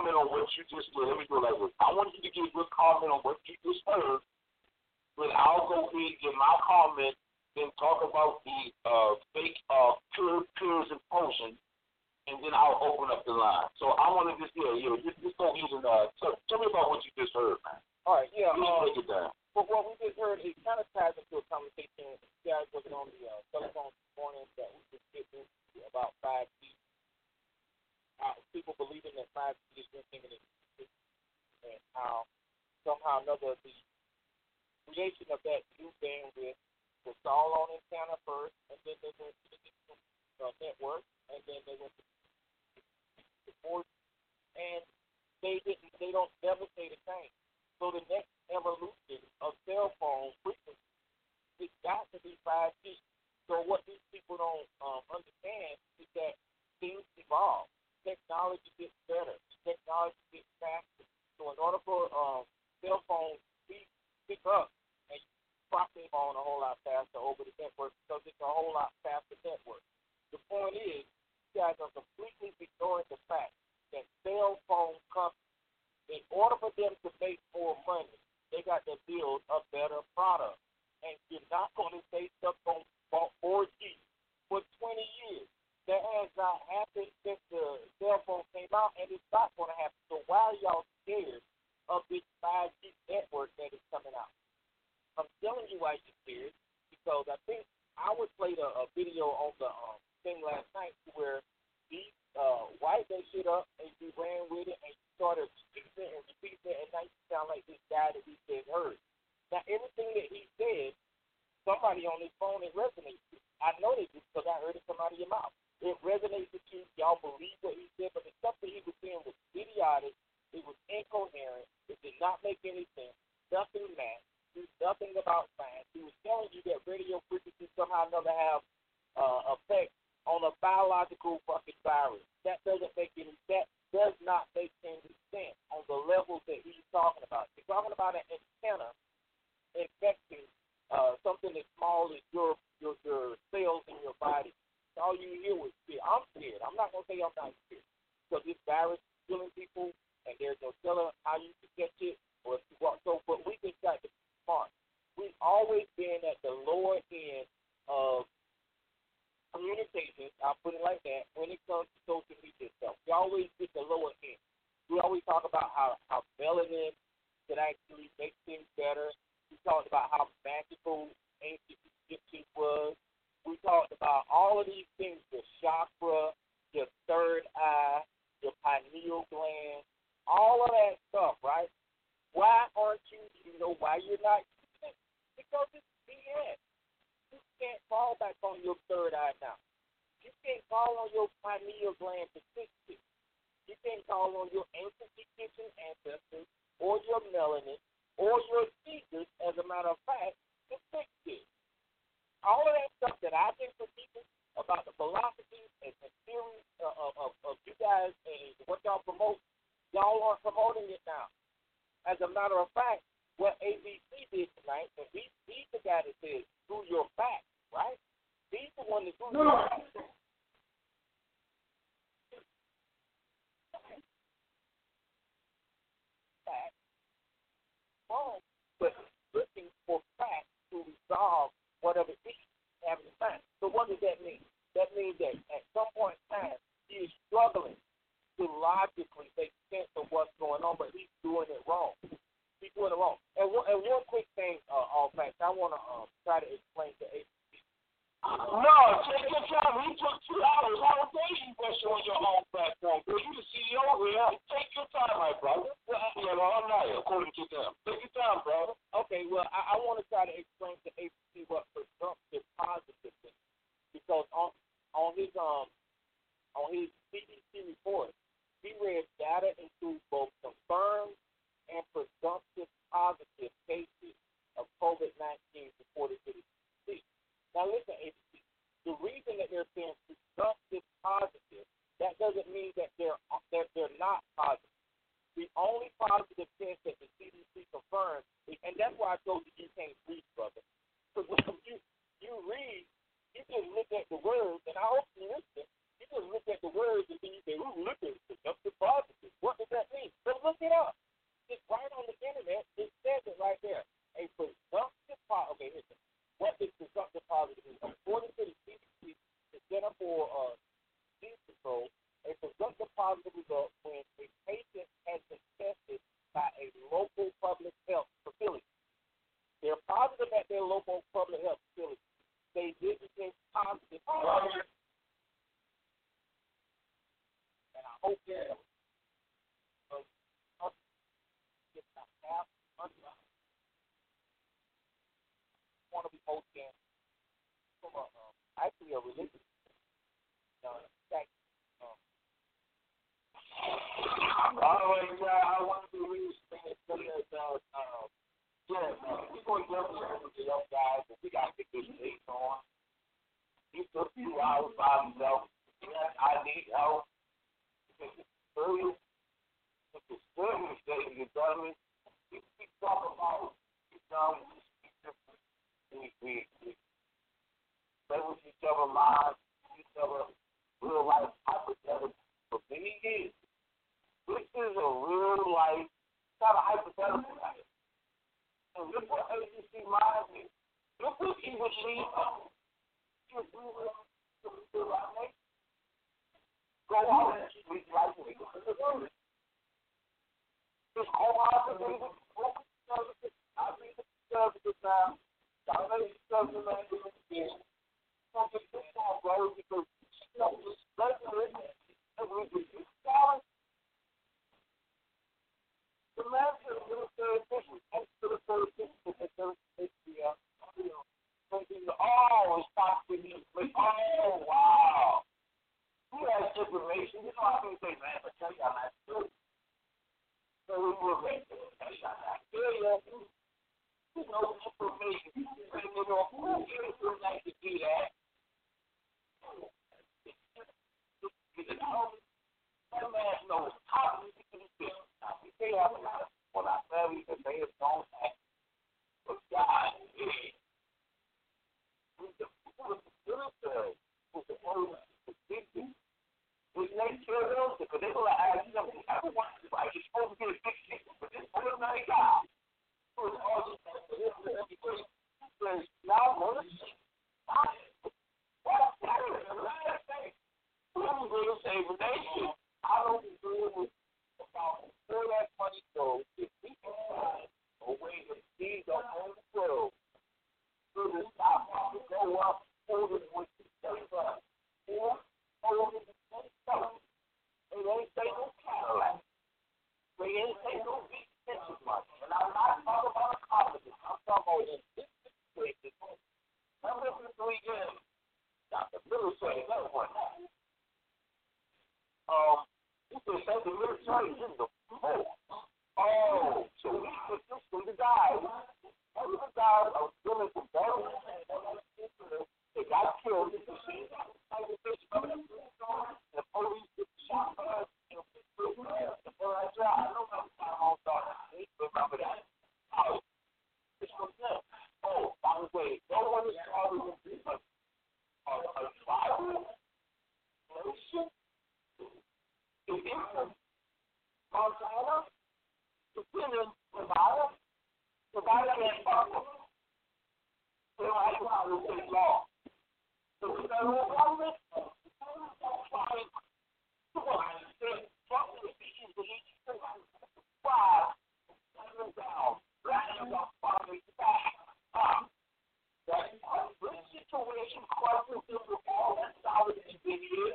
S6: comment on what you just did. Let me go like this. I want you to give your comment on what you just heard, but I'll go ahead and give my comment and talk about the uh, fake uh, pure peers and potion, and then I'll open up the line. So I want to just, yeah, yeah, just, just go ahead and uh, tell, tell me about what you just heard, man.
S7: All right, yeah.
S6: Just
S7: uh,
S6: break it down.
S7: But what we just heard, it kind of ties into a conversation you guys working on the uh, telephone this morning that we just get into about five G. Uh, people believing that five G is anything in it, and how somehow or another the creation of that new bandwidth was all on antenna first, and then they went to the digital uh, network, and then they went to the board, and they didn't. They don't never stay the same. So the next evolution of cell phone frequency, it's got to be five G. So what these people don't um, understand is that things evolve. Technology gets better. Technology gets faster. So in order for um, cell phones to pick up, and you probably on a whole lot faster over the network because it's a whole lot faster network. The point is, you guys are completely ignoring the fact that cell phone companies, in order for them to make more money, they got to build a better product. And you're not going to say stuff on four G for twenty years. That has not happened since the cell phone came out, and it's not going to happen. So why are y'all scared of this five G network that is coming out? I'm telling you why you're scared, because I think I was played a, a video on the um, thing last night where these uh, white that shit up, and you ran with it, and you started repeating it and repeating it, and now you sound like this guy that we said heard. Now, everything that he said, somebody on his phone, it resonates with. I know this because I heard it come out of your mouth. It resonates with you. Y'all believe what he said, but the stuff that he was saying was idiotic. It was incoherent. It did not make any sense. Nothing matched. It was nothing about science. He was telling you that radio frequencies somehow or another have uh, effect on a biological fucking virus. That doesn't make any sense. Does not make any sense on the levels that he's talking about. He's talking about an antenna infecting uh, something as small as your, your your cells in your body. All you hear was fear. I'm scared. I'm not going to say I'm not scared. Because this virus is killing people, and there's no telling how you can catch it. Or if you walk. So, but we just got to be smart. We've always been at the lower end of communications, I'll put it like that, when it comes to social media stuff. We always get the lower end. We always talk about how, how melanin can actually make things better. We talked about how magical ancient Egyptians was. We talked about all of these things, your chakra, your third eye, your pineal gland, all of that stuff, right? Why aren't you, you know, why you're not using it? Because it's B S. You can't fall back on your third eye now. You can't call on your pineal gland to fix it. You can't call on your ancient Egyptian ancestors or your melanin or your seekers, as a matter of fact, to fix it. All of that stuff that I've been for people about the philosophies and the theories of, of, of you guys and what y'all promote, y'all aren't promoting it now. As a matter of fact, what A B C did tonight, and he's, he's the guy that says, do your facts, right? He's the one that do your
S6: No.
S7: facts. Facts. Wrong, but looking for facts to resolve whatever issue you have in mind. So what does that mean? That means that at some point in time, he is struggling to logically make sense of what's going on, but he's doing it wrong. He's doing it wrong. And one, and one quick thing, uh, all facts, I want to um, try to explain to A B C.
S6: No, take your time. We took two hours. How dare you question on your own platform? Girl, you the C E O here. Take your time, my brother. Yeah, no, I'm not, according to them. Take your time, brother.
S7: Okay, well, I, I want to try to explain to A B C what presumptive positive is, because on on his um on his C D C report, he read data includes both confirmed and presumptive positive cases of COVID nineteen reported to the C D C. Now, listen, A B C, the reason that they're saying presumptive positive, that doesn't mean that they're that they're not positive. The only positive test that the C D C confirms, and that's why I told you you can't read, brother. Because when you, you read, you can look at the words, and I hope you listen,
S6: You just look at the words and then you say, ooh, look at it, productive positive. What does that mean? So look it up. It's right on the internet. It says it right there. A presumptive positive. Okay, listen. What is presumptive positive? According to the C D C, the Center for uh, Disease Control, a presumptive positive result when a patient has been tested by a local public health facility. They're positive at their local public health facility. They didn't get positive. And I hope that uh, uh, get my half under. Want to be hosting from a uh, actually a religious uh, fact. Um, All right, uh, I want to read something that uh, uh, yeah, uh, we're going to get with the young guys, but we got to get this thing on. He's a few hours by himself. Yes, I need help. Because it's early. It's a serious day, you know me. We keep talking about, you know, we, we, we play with each other lives, each other real life hypothetical for many years. This is a real life kind of hypothetical. And look what A B C reminds me. Look what he would leave us. Go out and read life and read the word. Just go out and read the services. I read the services now. I read the services now. Don't get this on, bro, because you know, just let it listen and read the challenge. The man to the military officials, and to the military officials, and to the you know, thinking, oh, it's not for me. Like, oh, wow. Who has information? You know, I can say, man, but tell you I'm not good. So we were like, tell you I'm not good. You know, information. You know, who is going to do that? That man knows how to do this. They have a lot of people out there that they have known that. But God, who's the military, who's the only people, who's next to those, because they're going to ask you, everyone is like, you're supposed to be a big people, but this ordinary guy, who is all this, says, now, what is it? What's that? I'm going to say, nation, I don't agree with about where that money goes. If we can find a way to see the whole world, so the stock market go up, hold it with the same price, or hold it with the same price. It ain't say no Cadillac. They ain't say no big pension money. And I'm not talking about a college. I'm talking about in this situation. Remember for three years, Doctor Military, another one. Um, you can say the military is the more. Oh, so we put this from the guys. All the guys are willing to go. They got killed. The police get shot. The police I know I'm on thought. Remember that. Oh, it's from them. Oh, by the way, no one is always a tribal nation. The infant Montana, the women, Nevada, Nevada and Buffalo. They don't have to have state law. So the federal government, trying to say, Trump is easily five, seven down, rather than five back up. That this situation crosses into all that solid in years.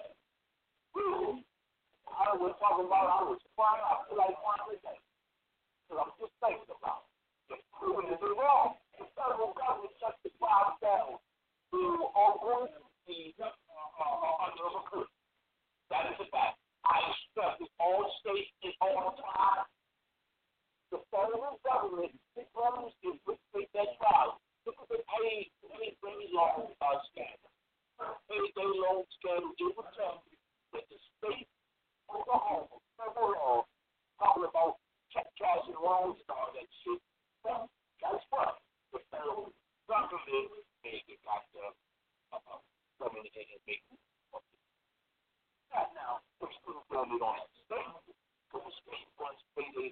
S6: I was talking about, I was crying, I feel like crying today. Because I'm just thinking about it. It's wrong. The federal government shuts the crowd down. You are going to be uh, under a curse. That is a fact. I stress it all states and all time. The federal government, the government is with that crowd. Look at the pay, pay loan uh, scandal. Payday loan scandal. It will tell you that the state Oklahoma, federal law, talking about check cash and loans and all that shit. Well, guess what? The federal government made it like the uh, government and make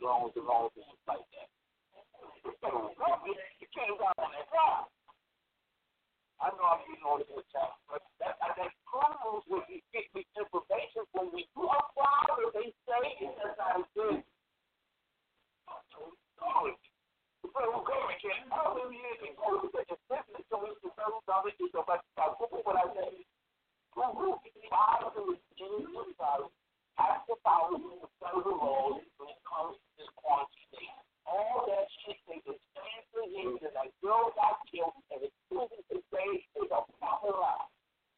S6: drones and all this like that. The federal government, you can't ride on that ride. I know I'm getting on this time, but that, that proves when we get the information when we do a problem, they say it's that's how it's done. The federal government can't, how many years ago, it's business, so it's the federal government, it's about what I say. Google, five of the genuine dollars, half the power of the federal laws when it comes to this quarantine. All that shit they just stand for years and that girl got killed and it's proven today is a proper lie.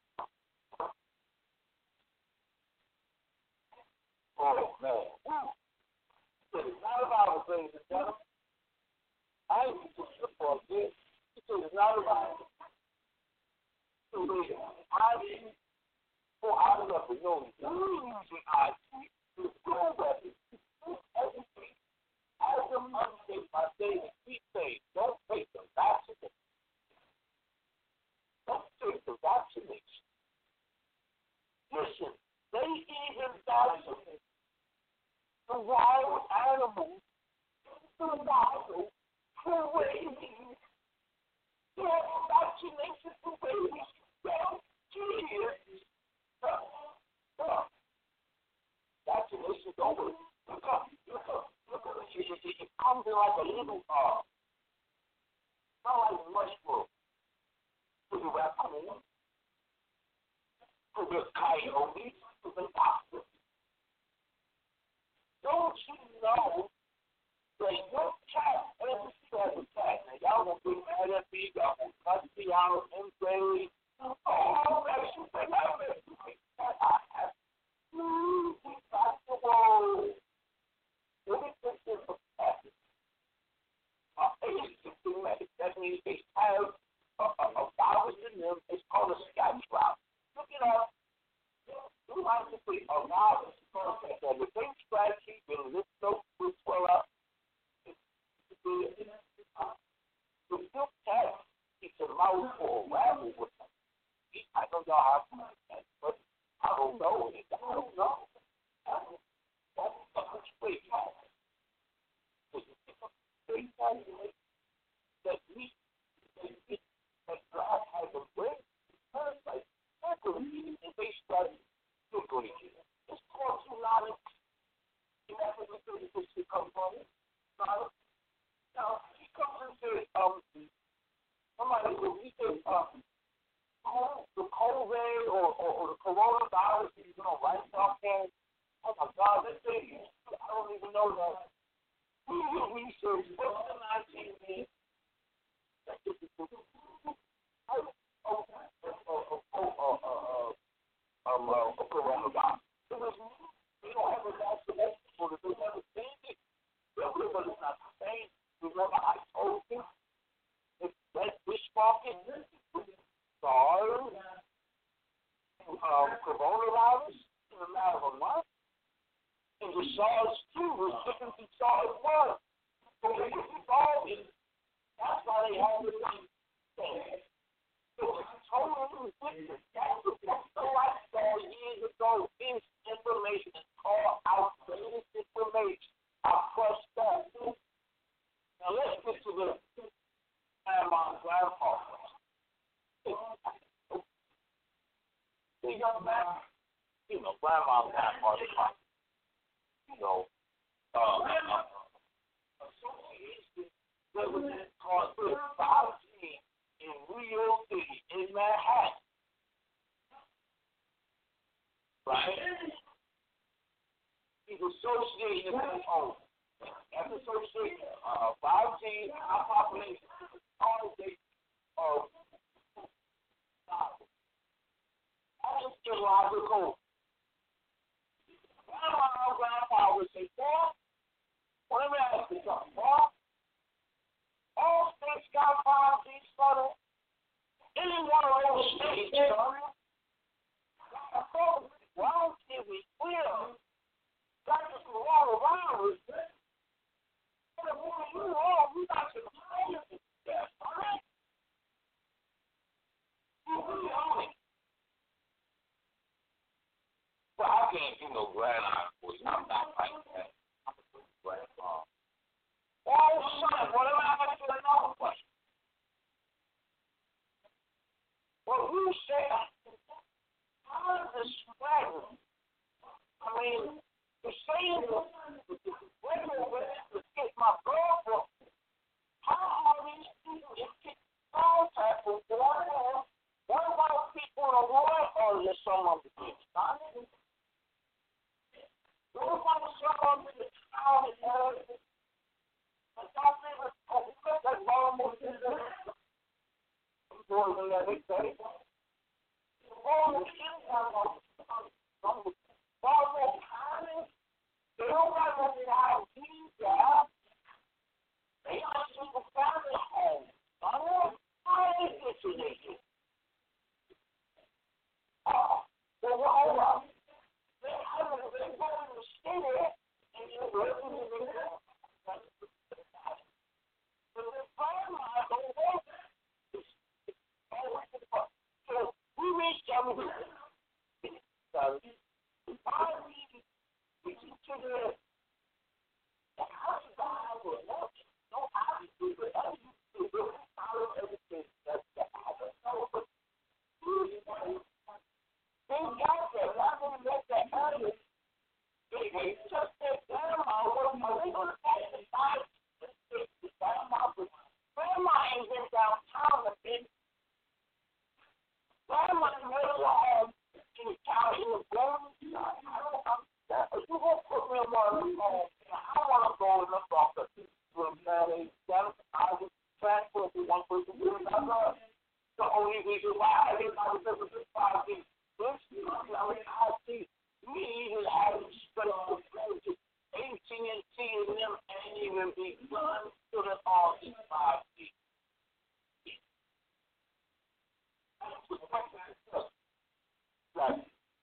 S6: Oh man. So it's not about it, ladies and gentlemen. I ain't just support this. So it's not about it. So I didn't go out of the known using I T to go back everything. As a mistake, my daily we say, don't take the vaccination. Don't take the vaccination. Listen, they even vaccinate the wild animals, the wild for babies. Yes, vaccination for babies. Well, cheers. Vaccination don't work. Look up, look up, look up. It, it, it comes in like a little, uh, not like a mushroom. To the raccoon, to the coyote, to the doctor. Don't you know that your cat, every cat is a cat, and y'all gonna be mad at me, y'all gonna cut me out and say, oh, that's what I love it. Impossible. Let me put this in practice. Uh, it's systematic. That means they have a, a, a virus in them. It's called a scotch virus. Look it up. You have to put a virus concept on the same strategy. Your lymph nodes will swell up. The silk cat keeps a mouthful of rabble with them. I don't know how to do that, but I don't know. I don't know. I don't know. That's straight cat. Straight cat that we that God has a brain. Like naturally, and they start you're going to get it. It's called zoonotic. You know where the thirty-six comes from? Now, he comes and says, um, somebody will he says, um, the COVID or, or, or the coronavirus is going to rise off there. Oh my God, this thing, I don't even know that. We do research. What's the nineteen mean? Oh, oh, oh, oh, oh, um, uh, coronavirus. We don't have a vaccination for it. They never seen it. But it's not the same. Remember, I told you it's that fish market, SARS, um, coronavirus in a matter of a month. And the SARS two was different from SARS one. So they get involved in it. That's why they have it like that. So it's totally different. That's the life saw years ago. This information is called outdated information. I crushed that. Now let's get to the grandma and grandpa. See, young man, you know, grandma and grandpa, you know, uh, association that was called five G in New York City, in Manhattan. Right? He's associating with his home. That's associating uh, five G, our population, all they of that's illogical. Grandma and grandpa would say, boy, well, let me ask you something, boy. All states got five G, son. Any one of those states, son. Why don't we clear? Like the coronavirus,
S7: they say. All the kids have all the comments. They don't got no I D job. They got single family homes. I know how is this in Egypt? Uh, well, hold on. They have a they go in the city and you're working in the house. But the grandma don't work. So we reached out to so I mean, we consider the house guy will love you. No, obviously, but other people will follow everything that's the other. No, but they got that. I'm going to make that happen. They, they took their grandma with them. They going to take the five. Grandma, grandma ain't been downtown. Grandma never had in the town. She was born. I don't know. You won't put me on one phone. I want to go and look off the room. I was transferred to one person to another. The only reason why I didn't have to do this five days. This year, I mean, I see me even having special friends. A T and T and them ain't even begun to the all these five days. Right.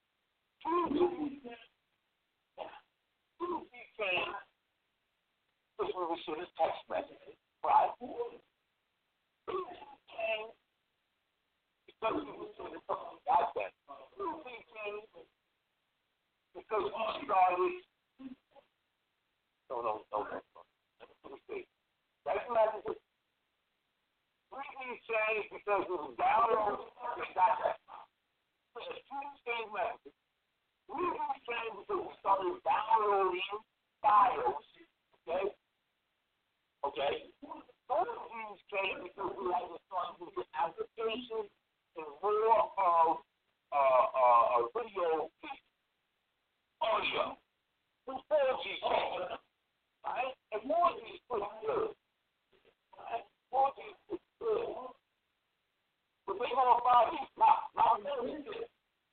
S7: Tuesday came, this is when we see this text message, right? Tuesday came, because we were seeing this something like that. Tuesday came, because we started, no, no, no, no, no. Tuesday. Text messages. Tuesday changed because it was downloaded, we got that. Tuesday message. We were saying because we started downloading files, okay? Okay? Those of these came because we had to start with the application and more of uh, uh, a video audio. The four G came, right? And four G is pretty good, right? four G is pretty good. But they have five G, not, not really good.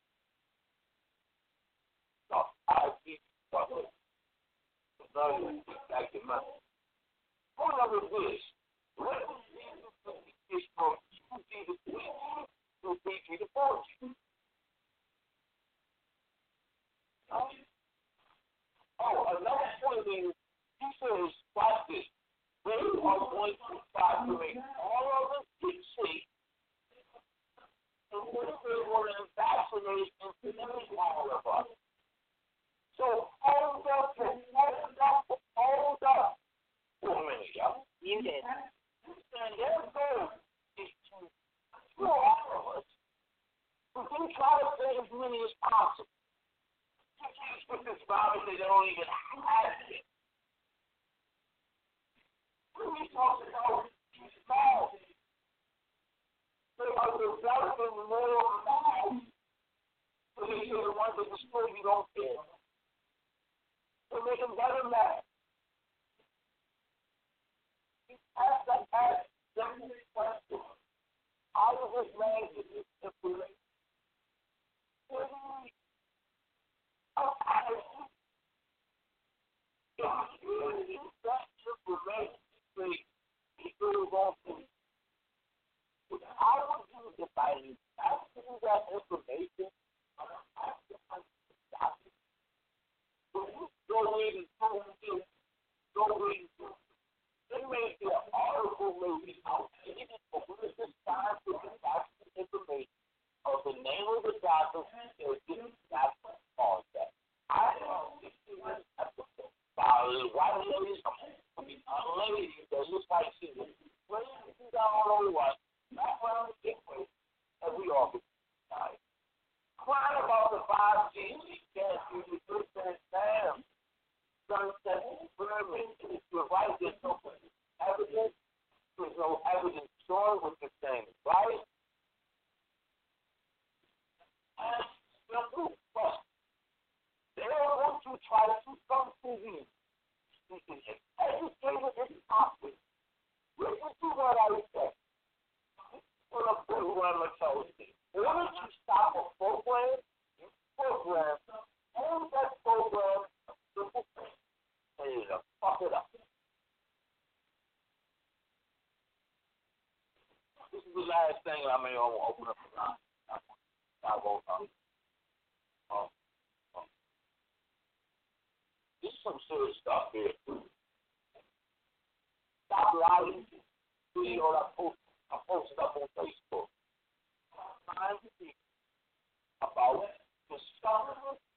S7: No, I keep talking. No, back in my. One of it is, what is from two G to three G to three G to four G? Oh, another point is, he says, watch this. They are going to try to make all of us get sick, and what if they want to vaccinate and finish all of us? So hold up, hold up, hold up. For a minute, y'all.
S3: Muted.
S7: And their goal is to kill all of us. We can try to save as many as possible. You can't put this virus that they don't even have it. When we talk about these small, they are developing more mouths, so they say the ones that destroy you don't care. To make them better mad. He asked that ask them this question. How does this man get this information? Okay. If you use that information, people won't be. I would use if I ask you that information, I would ask you how to stop it. Go in and go in, go in. They may be an article maybe outdated, but when it's this time to get back to the information of the name of the doctor, they're getting back on that. I don't know about white ladies, I mean, ladies that look like she was crazy down all over what, not around the big way, and we all get tired. Crying about the five G, she can't do the good thing, damn. Sunset experiment. You're right, there's no evidence. There's no evidence showing what you're saying, right? And simple, but they don't want to try to do something. You can get educated and popular. Listen to what I say. Put up what I tell
S6: it up. This is the last thing I may want to open up the line. I won't. Um, um, um, this is some serious stuff here. Stop lying. You know, I post, I posted up on Facebook. About the stuff,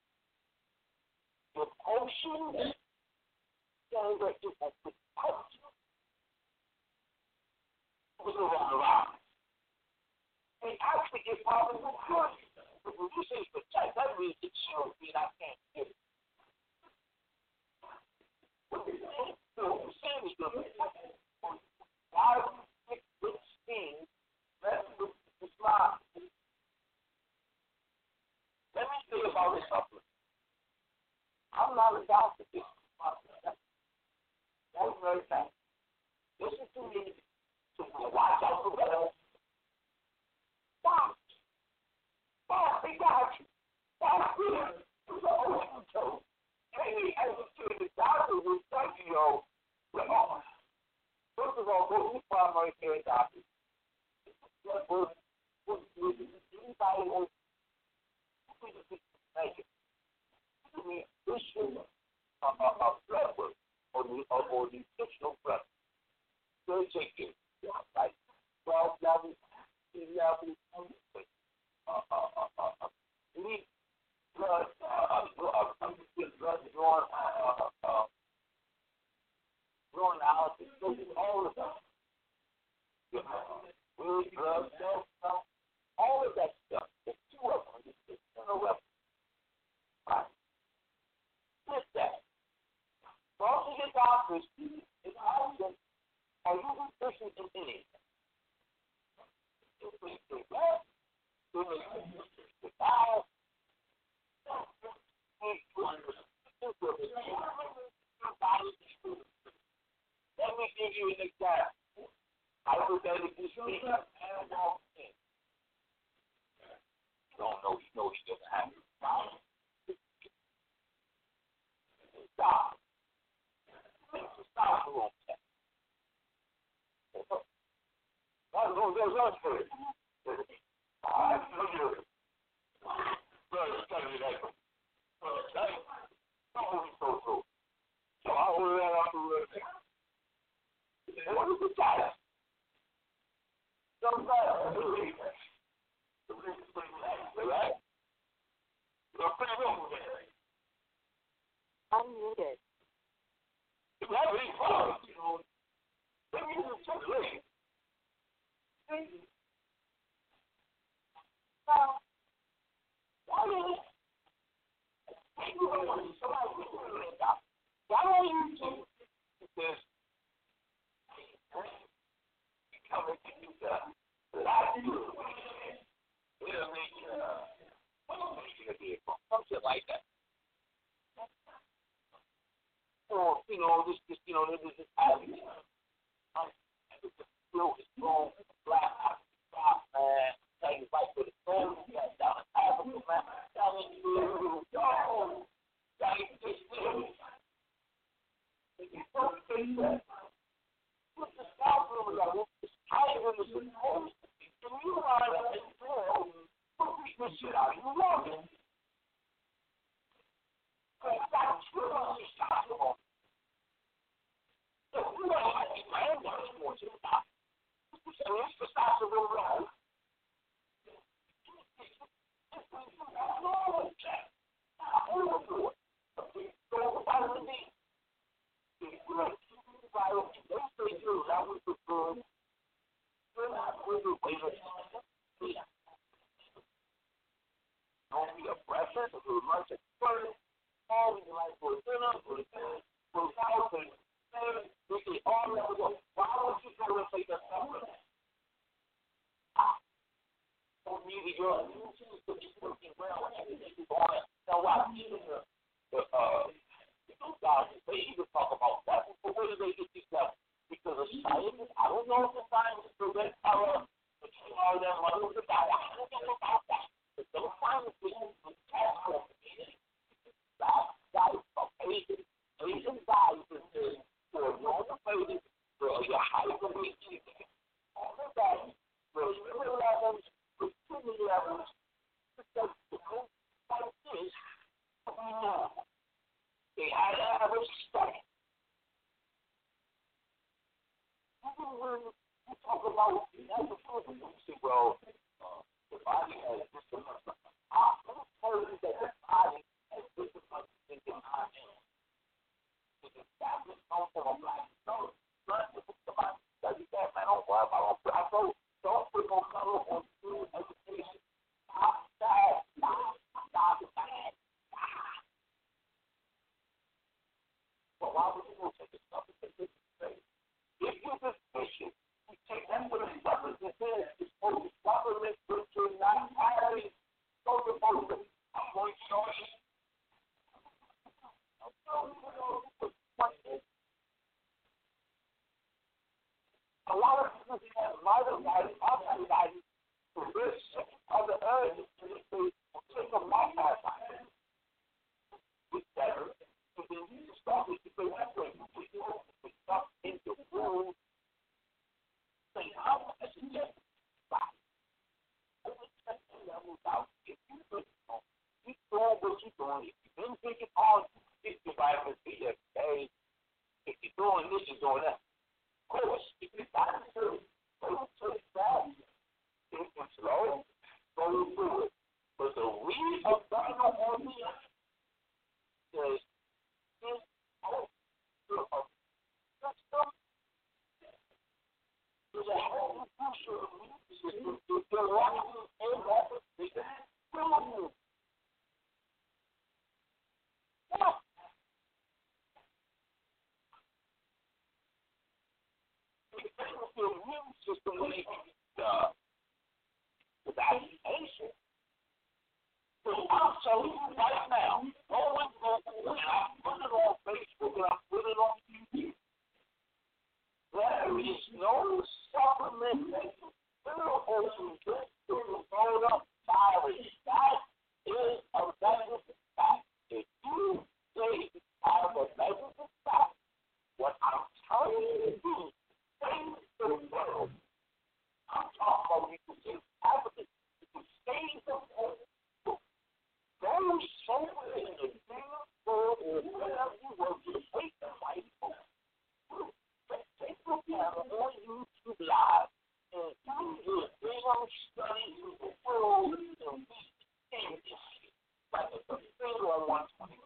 S6: the potion, directed at the culture. It was around around. And actually, if I was a person, when you say protect, that means it should be, and I can't get it. What you're saying is good. Why would you pick this thing? Let's look at the slide. Let me say about this supplement. I'm not a doctor. That's very bad. Listen to me. To watch out for that. Stop. Stop. They got you. Stop here. It's an ocean toe. Hey, as a kid, the doctor will tell you, yo, first of all, go to the primary care doctor. Anybody wants Thank you. I mean, issue a, a, a blood work or the or, or nutritional blood. They take it, like twelve levels, fifteen levels, uh, uh, uh, uh, uh, need blood, uh, uh, uh, blood drawn, uh, uh, drawn out, all of that. Really, blood cells, all of that stuff. There's two of them. It's in a weapon. Right. With that. Most of your doctors is asking, are you deficient in anything? If we do that, then the diet, let me give you an example. Hypothetically speaking, and walk in. You don't know, you know he doesn't have it. Stop. Stop for a moment. I'm going to go lunch for it. I know you. Brother, you got me that. Don't so so. So I order that off the road. What is the time? Don't matter. Right? You're pretty well with that.
S3: Unmuted.
S6: It's not really fun, you know. Let me just check the lady. Now, why do you why are you doing this? Coming to you, uh, life you. It'll make you, uh, something like that. Or, you know, this, this, you know, this is having, um, it's a slow, it's strong, it's black, stop, man. Tell you right for the soul, you got down in Africa, man. Down in the yo, down in this little. If you don't say that, put the stop room out, it's higher than the supposed to be. And you are in the door, put this shit out, you love it. Stop, stop, stop. So, you know, I think my own one is more to stop. So, let's just stop the real wrong. Overboard. So, vitamin D. Vitamin D. That was the good. Don't be a pressure, to do lunch at first. All you like for dinner, for the dinner. when you talk about that's the first thing you say, well, uh, the body has this amount of I let me tell you that the body has this amount of things in I am. It's established on for a black no, not if somebody study that, man, don't worry about it. I go, don't put no color on school education. Stop that, stop, stop that. But why would you take this stuff and take this straight? If you're suspicious, you take that with a sucker that says it's supposed to supplement what you're not having. So you're supposed to, I'm going to show you. A lot of people have marginalized other lives for this other urges to say, well, take a life out of it. It's better. So then you start with the way that way. You put your stuff in the room. Say, how much is it? Stop. If you put keep doing what you're doing, if you've been thinking all this, your vitamin C every day, if you're doing this, you're doing that. Of course, if you're not sure, go to the side. Think it slow, go through it. But the reason of dino on me is this whole of system is a whole crucial system to get along and that is the system. Yeah. The immune system when it uh, with occupation. So I'm telling you right now, go and go, and I put it on Facebook and I put it on YouTube. There is no supplement that you fill ocean just to hold up virus. That is a negative fact. If you say I have a negative fact, what I'm telling you to do, save the world. I'm talking about you can save Africa, you can save the world. Go somewhere in the damn world or wherever you work to wake the white folks. Take your camera on YouTube Live and do your damn studies of the world and be in this shit. Like it's a finger on one twenty.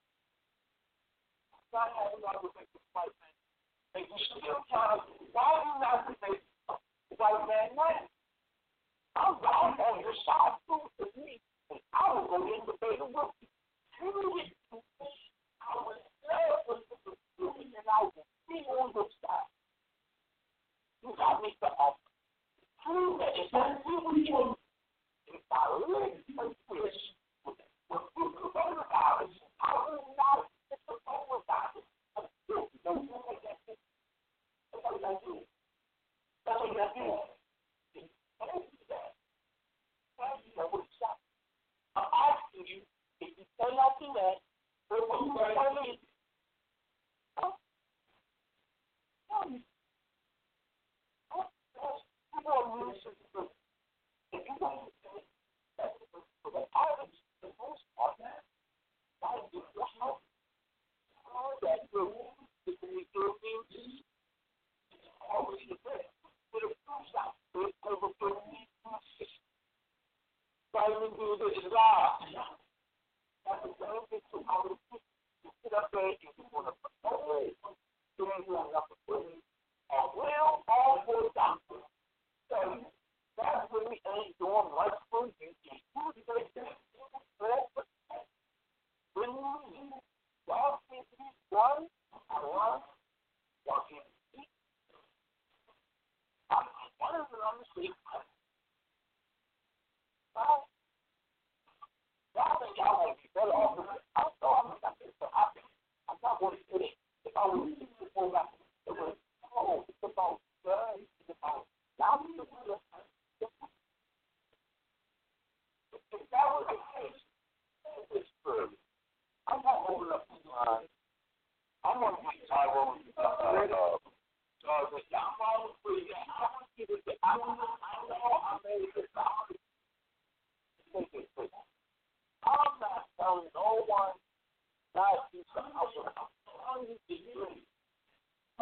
S6: Not having a make this white man. And you still trying to, why do you not say white man now? I'm down on your side too for me. And I will go in the bed with you. You get to me. I was there for you and I will be on your side. You got me to offer. Prove that it's not you. If I live like this, with coronavirus, I will not get the coronavirus. Don't do like that. That's what I do. That's what I do. I don't do that. I would stop. I'm asking you, if you say not do that, what are you going to do? Tell me. You want to lose your if you want to say that, for the average, the most part, I do not know that you're the Philippines is always the best. But it proves out that over thirteen Vitamin D is live. That's the same thing to how to sit up there and you want to put away. Doing enough of it. A real all-world doctor. So that really ain't doing much for you. When you walk into one, one, walk in. I'm one of them on the street. Well, I think y'all want to be better off. I'm so I'm not so happy. I'm not going to say it. If I was to go back, it was oh, it's about uh, it's about now we look at it. If that was the case, it's true. I'm not holding up the line. I'm going to be Tyrone. Uh, uh, the young man was pretty good. I want to give it. I don't know. I know. I made it. I'm not telling no one not to do something. I'm telling you to do it.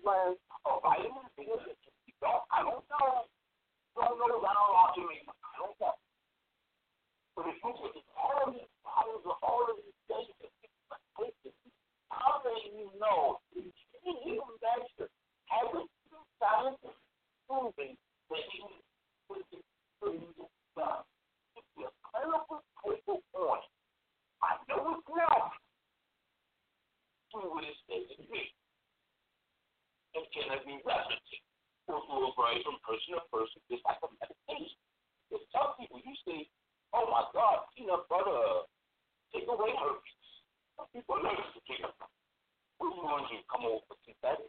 S7: man, or vitamin B. Don't, I don't know. Don't know that I'm watching me. I don't know. But if you look at all of these bottles of all of these things that people are taking, how many you know? Even master hasn't science proving that you put the food down. It's a clinical paper on it. I know it's not. Do what it says it is. And can it be replicated? Or do it vary from person to person, just like a medication. Because some people, you say, oh my God, peanut butter, take away herpes. Some people are allergic to peanut butter. What are you going to do? Come over with synthetic?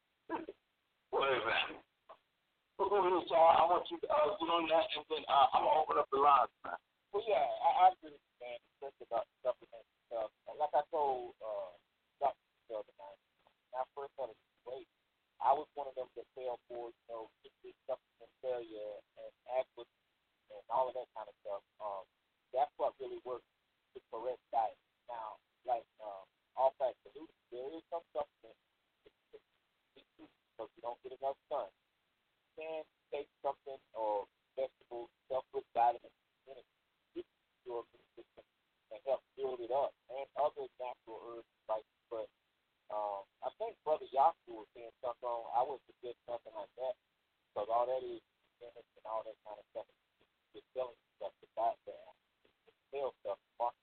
S7: What is that? So go ahead, y'all. I want you to uh, get on that, and then uh, I'm going to open up the lines, man.
S8: Well, yeah, I, I agree with you, man, especially about supplements and stuff. Like I told uh, Doctor the other night, when I first started to weight, I was one of them that fell for, you know, just supplement failure and accuracy and all of that kind of stuff. Um, that's what really works the correct diet. Now, like um, all fat solutions, there is some supplement because you don't get enough sun. You can take something or vegetables, stuff with vitamins, minerals, your immune system and help build it up, and other natural herbs, like, but um, I think Brother Yahoo was saying something on, I would suggest something like that, because all that is genetics and all that kind of stuff is selling stuff to buy there, sell stuff.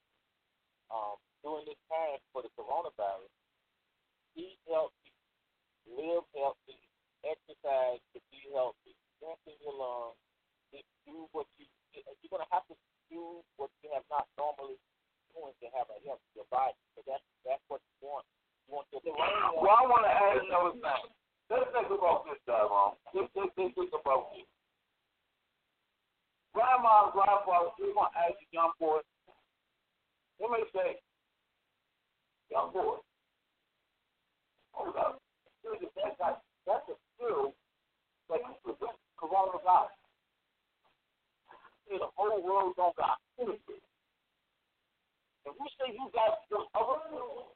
S8: Um, during this time for the coronavirus, eat healthy, live healthy, exercise to be healthy, strengthen your lungs, do what you, you're going to have to do what you have not normally doing to have a healthy body. So that's, that's what you want. You want your brain.
S7: Well, I want to add another thing. Let's think about this, Tyrone. Let's, let's, let's think about this. Grandma and grandfather, we're going to ask the young boy. They may say, young boy, hold up. That's, not, that's a skill that can prevent coronavirus. The whole world don't got anything. If we say you got the other skills,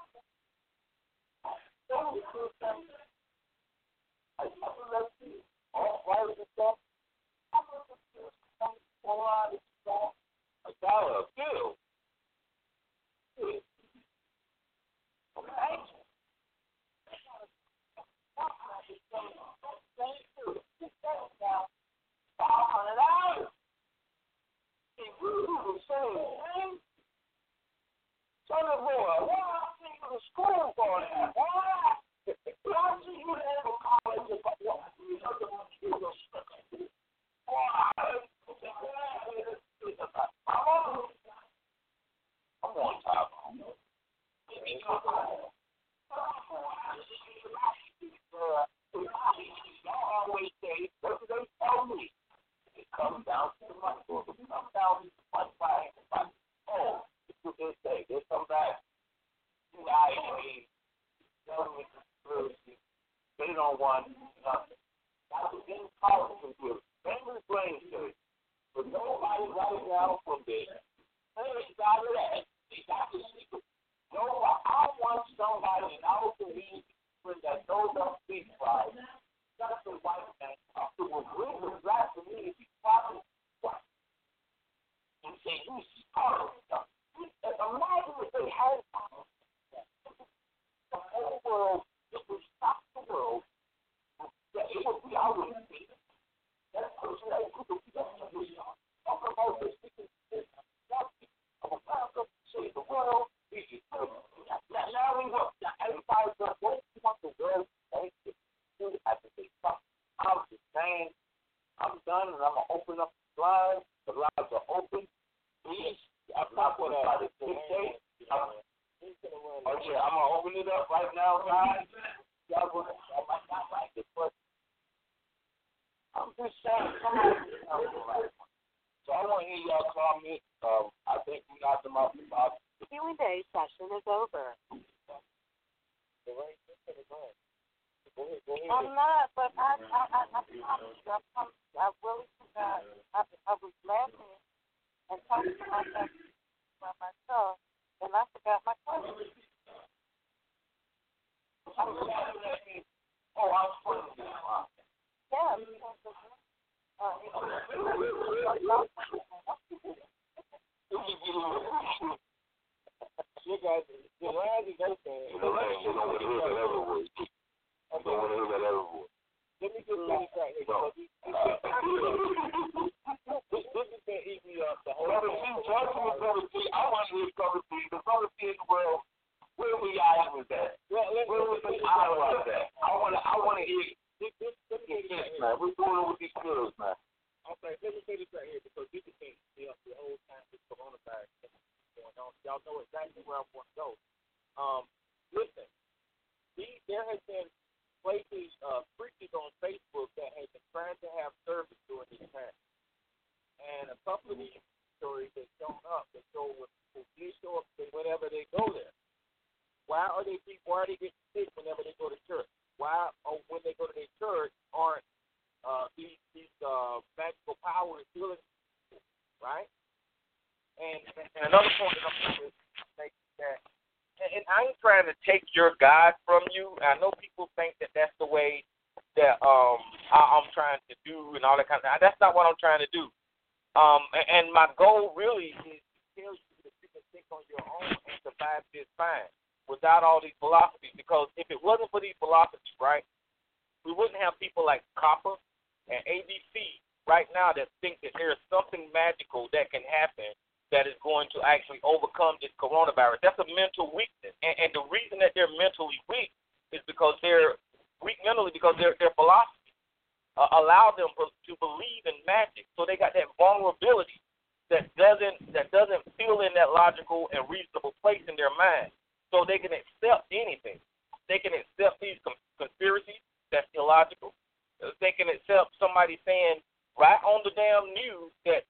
S7: those skills, like epilepsy, all virus and stuff, how much of this comes online and stuff? A dollar a bill. Okay? Five hundred dollars. Son of boy, why I see you in school for that? Why? Why I see you in the college for what? I'm on top of them. I always say, what do they tell me? It comes down to the money. It comes down to the money by everybody. Oh, it's what they say. They come back. You lie to me. Government conspiracy. They don't want nothing. Now, the game politics will family brain surgery. But nobody right now from there. They got it at. They got the secret. No, I want somebody in our community that knows how to speak right. That's the white man who will bring the black community properly and say, you start stuff. Imagine if they had the whole world, it would stop the world. It would be our way. That person, that group of people, talk about this, of America, save the world. Now we look, everybody's going, what do you want the world to say? I was just saying, I'm done, and I'm going to open up the lines. The lines are open. Please, I'm not going to try to dictate. Oh, yeah, I'm going to open it up right now, guys. Y'all going to, I might not like it, but I'm just saying, come on. So I want to hear y'all comment. Um, I think we knocked them out the box.
S3: The Q and A session is over.
S8: Go ahead, go ahead.
S3: I'm not, but I, I, I, I promise you, I promise you, I really forgot. I, I was laughing and talking to myself about myself, and I forgot my question.
S8: You guys, the last is okay.
S6: You don't want to hear that other word. You don't want to hear that other word.
S8: Let me just finish right here.
S6: No.
S8: This, this is going to eat me up the whole
S6: Brother C, talk to me, Brother C. I want to hear Brother C. The Brother C in the world, where we are with that?
S8: Well, let,
S6: Where was the eye with that? I want to I want to hear
S8: this, this, let me
S6: this, man. We're doing it with these kids, man.
S8: Okay, let me say this right here because this is going to be up the whole time this coronavirus thing is going on. Y'all know exactly where I want to go. Um, listen, these, there has been places, uh, preachers on Facebook that have been trying to have service during this time. And a couple of these stories that shown up, they show when people did show up, they, whenever they go there. Why are they why are they getting sick whenever they go to church? Why, or when they go to their church, aren't uh, these these uh, magical powers healing people, right? And, and another point that I'm going to make is that, and, and I ain't trying to take your God from you. I know people think that that's the way that um I, I'm trying to do and all that kind of. That's not what I'm trying to do. Um, and, and my goal really is to tell you that you can think on your own and survive this fine without all these philosophies. Because if it wasn't for these philosophies, right, we wouldn't have people like Copper and A B C right now that think that there is something magical that can happen that is going to actually overcome this coronavirus. That's a mental weakness. And, and the reason that they're mentally weak is because they're weak mentally because their their philosophy uh, allow them to believe in magic. So they got that vulnerability that doesn't that doesn't feel in that logical and reasonable place in their mind. So they can accept anything. They can accept these conspiracies that's illogical. They can accept somebody saying right on the damn news that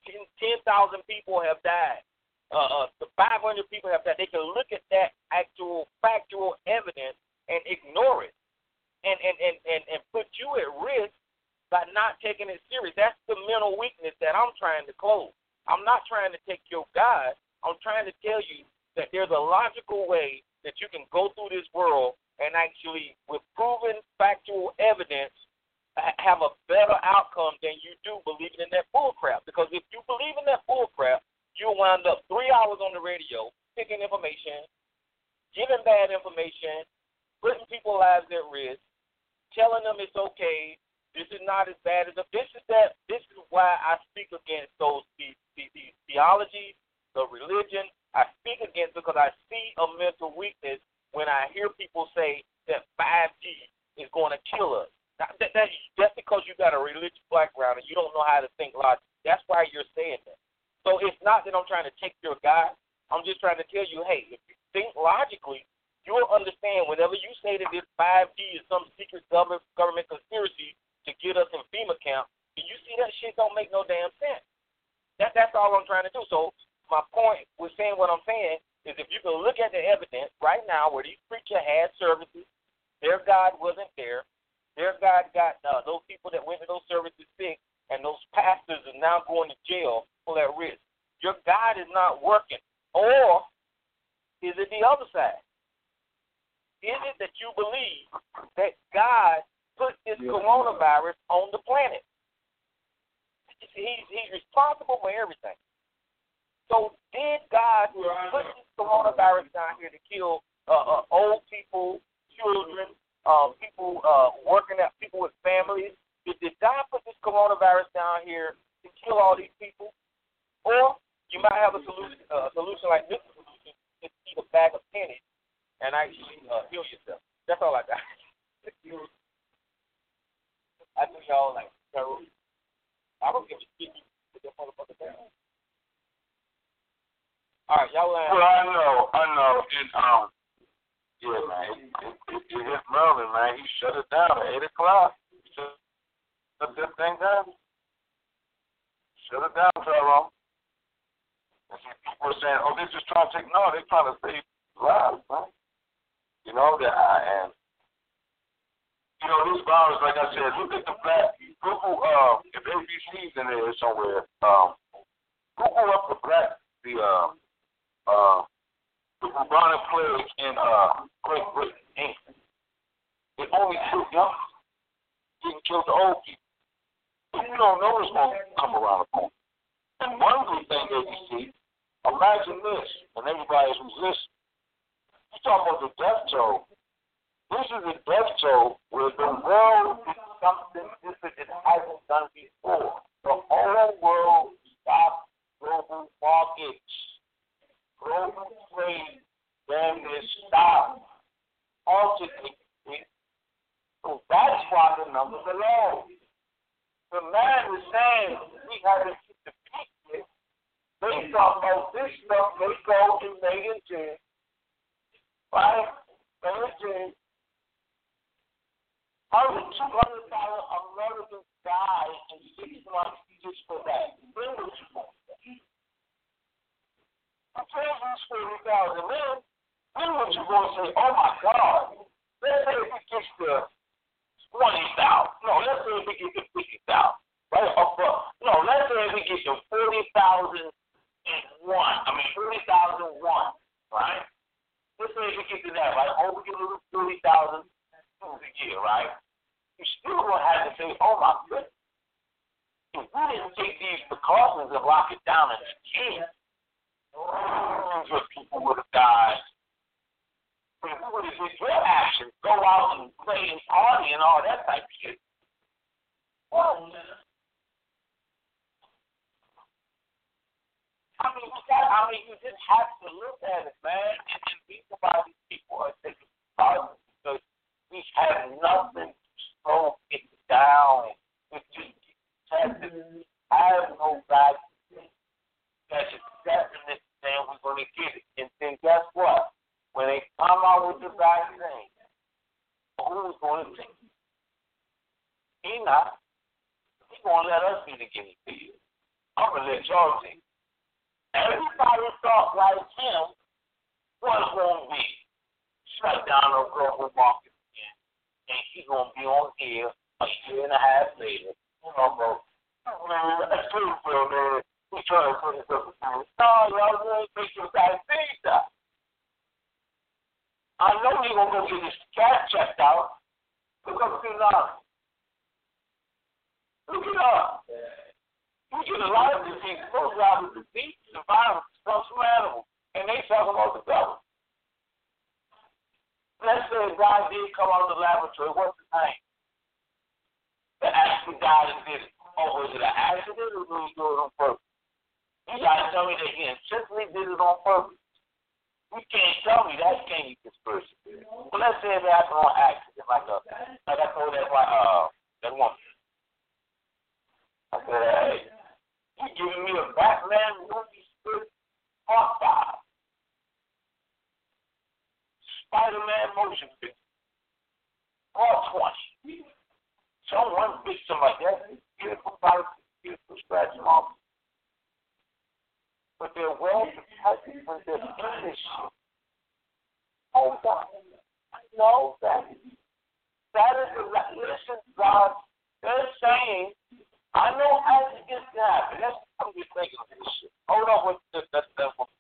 S8: ten thousand people have died. Uh, uh, five hundred people have died. They can look at that actual factual evidence and ignore it and, and, and, and, and put you at risk by not taking it serious. That's the mental weakness that I'm trying to close. I'm not trying to take your God. I'm trying to tell you that there's a logical way that you can go through this world and actually, with proven factual evidence, have a better outcome than you do believing in that bullcrap. Because if you believe in that bullcrap, you'll wind up three hours on the radio picking information, giving bad information, putting people's lives at risk, telling them it's okay. This is not as bad as a, this is that. This is why I speak against those the the, the theology, the religion. I speak against because I see a mental weakness when I hear people say that five G is going to kill us. That, that, that, that's because you got a religious background and you don't know how to think logically. That's why you're saying that. So it's not that I'm trying to take your God. I'm just trying to tell you, hey, if you think logically, you'll understand whenever you say that this five G is some secret government government conspiracy to get us in FEMA camp, and you see that shit don't make no damn sense. That, that's all I'm trying to do. So my point with saying what I'm saying is if you can look at the evidence right now where these preachers had services, their God wasn't there, their God got uh, those people that went to those services sick, and those pastors are now going to jail for that risk. Your God is not working. Or is it the other side? Is it that you believe that God put this yeah. coronavirus on the planet? He's, he's responsible for everything. So did God put this coronavirus down here to kill uh, uh, old people, children, uh, people uh, working at people with families? Did, did God put this coronavirus down here to kill all these people? Or you might have a solution, uh, solution like this solution, just eat a bag of pennies and actually uh, heal yourself. That's all I got. I think y'all like terrorists. I don't give a shit with that motherfucker down. All right, y'all. Uh,
S6: well, I know, I know, and um, yeah, man, it, it, it, it hit Merlin, man. He shut it down at eight o'clock. He shut this thing down. Shut it down, Tyrone. People are saying, "Oh, they're just trying to take." No, they're trying to save lives, man. You know that, and you know this virus. Like I said, look at the black. Google, uh, if A B C's in there somewhere, um, Google up the black, the uh. Uh, the bubonic plague in uh, Great Britain. It only killed young. It didn't kill the old people. You don't know it's going to come around the corner. And one good thing that you see, imagine this, and everybody who's listening, you talk about the death toll. This is a death toll where the world is something different it hasn't done before. The whole world stopped global markets. Global trade then is stopped. Ultimately, so that's why the numbers are low. The man is saying we haven't hit the peak yet. They talk about this stuff, they go in May and June. Right? May and June. Over two hundred thousand Americans died in six months just for that. Then what you want? I'm telling you, forty thousand men. Then what you going to say? Oh my God! Let's say if it gets to twenty thousand. No, let's say if we get to fifty thousand. Right up front. No, let's say if we get to forty thousand and one. I mean forty thousand one. Right? Let's say if we get to that. Right? Oh, we get a little forty thousand. A year, right? You still gonna have to say, oh my goodness, if we didn't take these precautions and lock it down in the can, millions of people would have died. If we would have did your action, go out and play and party and all that type of shit. What? I mean, you got, I mean, you just have to look at it, man, and, and think about these people are taking precautions because we have nothing to slow it down. We just tested. I have no vaccine that's definite saying we're going to get it. And then guess what? When they come out with the vaccine, who's going to take it? He not. He's going to let us be the guinea pig. I'm going to let y'all take it. Everybody thought like him was going to be shut down the global market. And he's going to be on here a year and a half later. You know, bro. Man, that's true, bro, man. He's trying to put us up. No, y'all won't take your vaccine shot. I know he's going to go get his cat checked out. Look up to now. Look it up. You get a lot of disease. Most of the disease, the virus, comes from animals. And they talk about the government. Let's say a guy did come out of the laboratory. What's his name? That actually died and did it. Oh, was it an accident or did he do it on purpose? You got to tell me that he intentionally did it on purpose. You can't tell me that. You can't be conspiracy. But let's say it happened on accident, like a, like I told that like uh that woman. I said, hey, you giving me a Batman movie script? Part five. Spider-Man motion picture. Part twenty. Someone big something like that. Get it from Bible, get it from scratch them off. But they're well protected when they're in this shit. Hold on. I know that. That is the listen, God. They're saying, I know accidents can happen. That's I'm just thinking of this shit. Hold on with that that that one.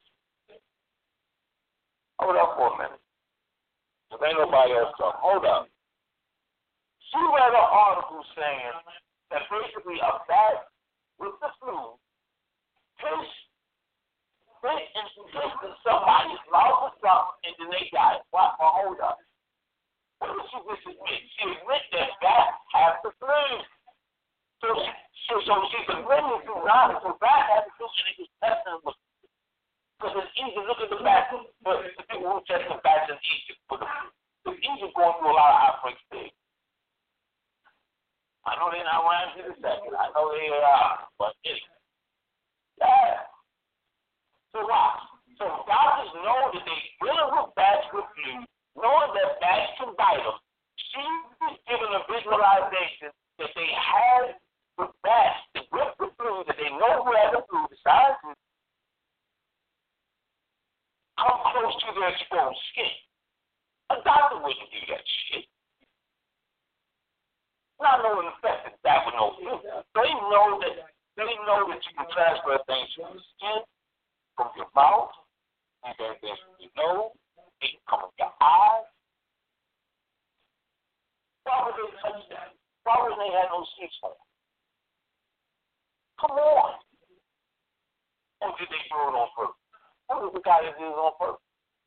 S6: Hold on for a minute. There ain't nobody else talking. Hold up. She read an article saying that basically a bat with the flu fish bit into somebody's mouth or something and then they died. Why? Well, hold up. What did she just admit? She admit that bats have the flu. So she so, so she's admitting to not so bat has the flu and it was testing with. Because it's easy to look at the bats, but the people who test the bats in Egypt for the flu. Egypt going through a lot of outbreaks big. I know they're not around here a second. I know they are, but anyway. Yeah. So watch. So doctors know that they dealing with bats with flu, knowing that bats can bite them. She was given a visualization that they had with bats that with the flu, that they know who had the flu, the scientists come close to their exposed skin. A doctor wouldn't do that shit. Not knowing the effect that that would know. They know that they know that you can transfer things from your skin, from your mouth, and then things from your nose, it can come in your eyes. Why would they touch that? Why would they have no seats on? Come on. Or did they do it on purpose? Who was the guy that did it on purpose?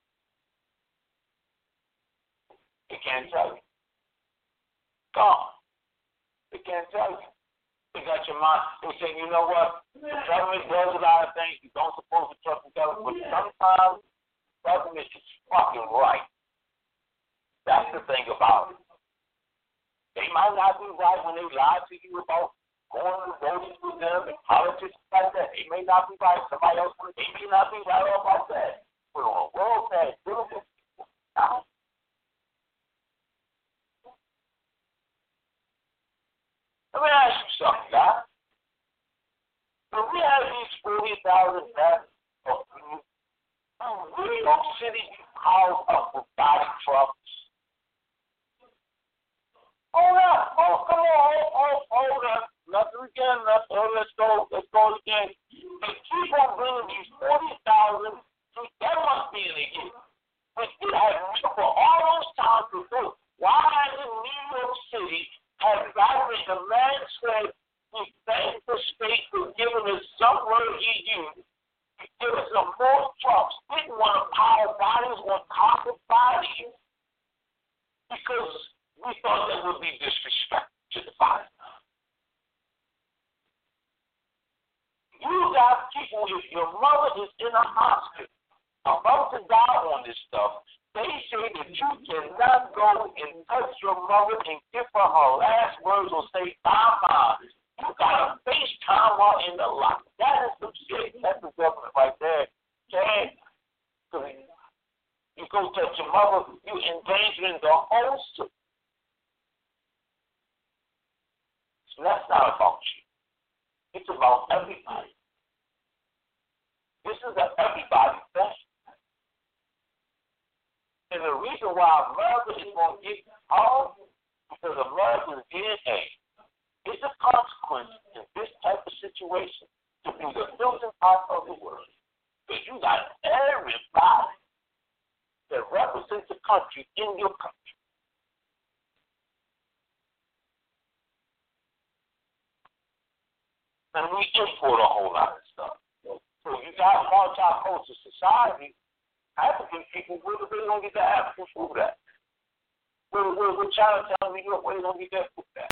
S6: They can't tell you. God. They can't tell you. They got your mind. They say, you know what? The government does a lot of things. You don't supposed to trust the government. But sometimes the government is fucking right. That's the thing about it. They might not be right when they lie to you about going to voting with them and politics like that. They may not be right. Somebody else, they may not be right about that. But on a world that dealing with people now, let me ask you something, guys. When we have these forty thousand deaths, New York City piles up with body trucks. Hold up. Oh, come on. Hold, hold, hold up. Nothing again. Let's, oh, let's go. Let's go again. They keep on bringing these forty thousand. That must be in a year. But it has for all those times before. Why hasn't New York City had violated the man said he thanked the state for giving us some word he used to give us some more trucks? Didn't want to pile bodies on top of bodies because we thought that would be disrespect to the body. You got people, if your mother is in a hospital about to die on this stuff, they say that you cannot go and touch your mother and give her her last words or say bye-bye. You got to FaceTime her in the lock. That is some shit. That's the government right there. Okay? You go touch your mother, you endangering the whole system. So that's not about you. It's about everybody. This is an everybody thing. And the reason why America is going to get out because America's D N A is a consequence in this type of situation to be the melting pot of the world. Because you got everybody that represents the country in your country. And we import a whole lot of stuff. So you got a multicultural society. African people, where are they going to get their African food at? Where, where, where Chinatown, New York, where are they going to get their food at?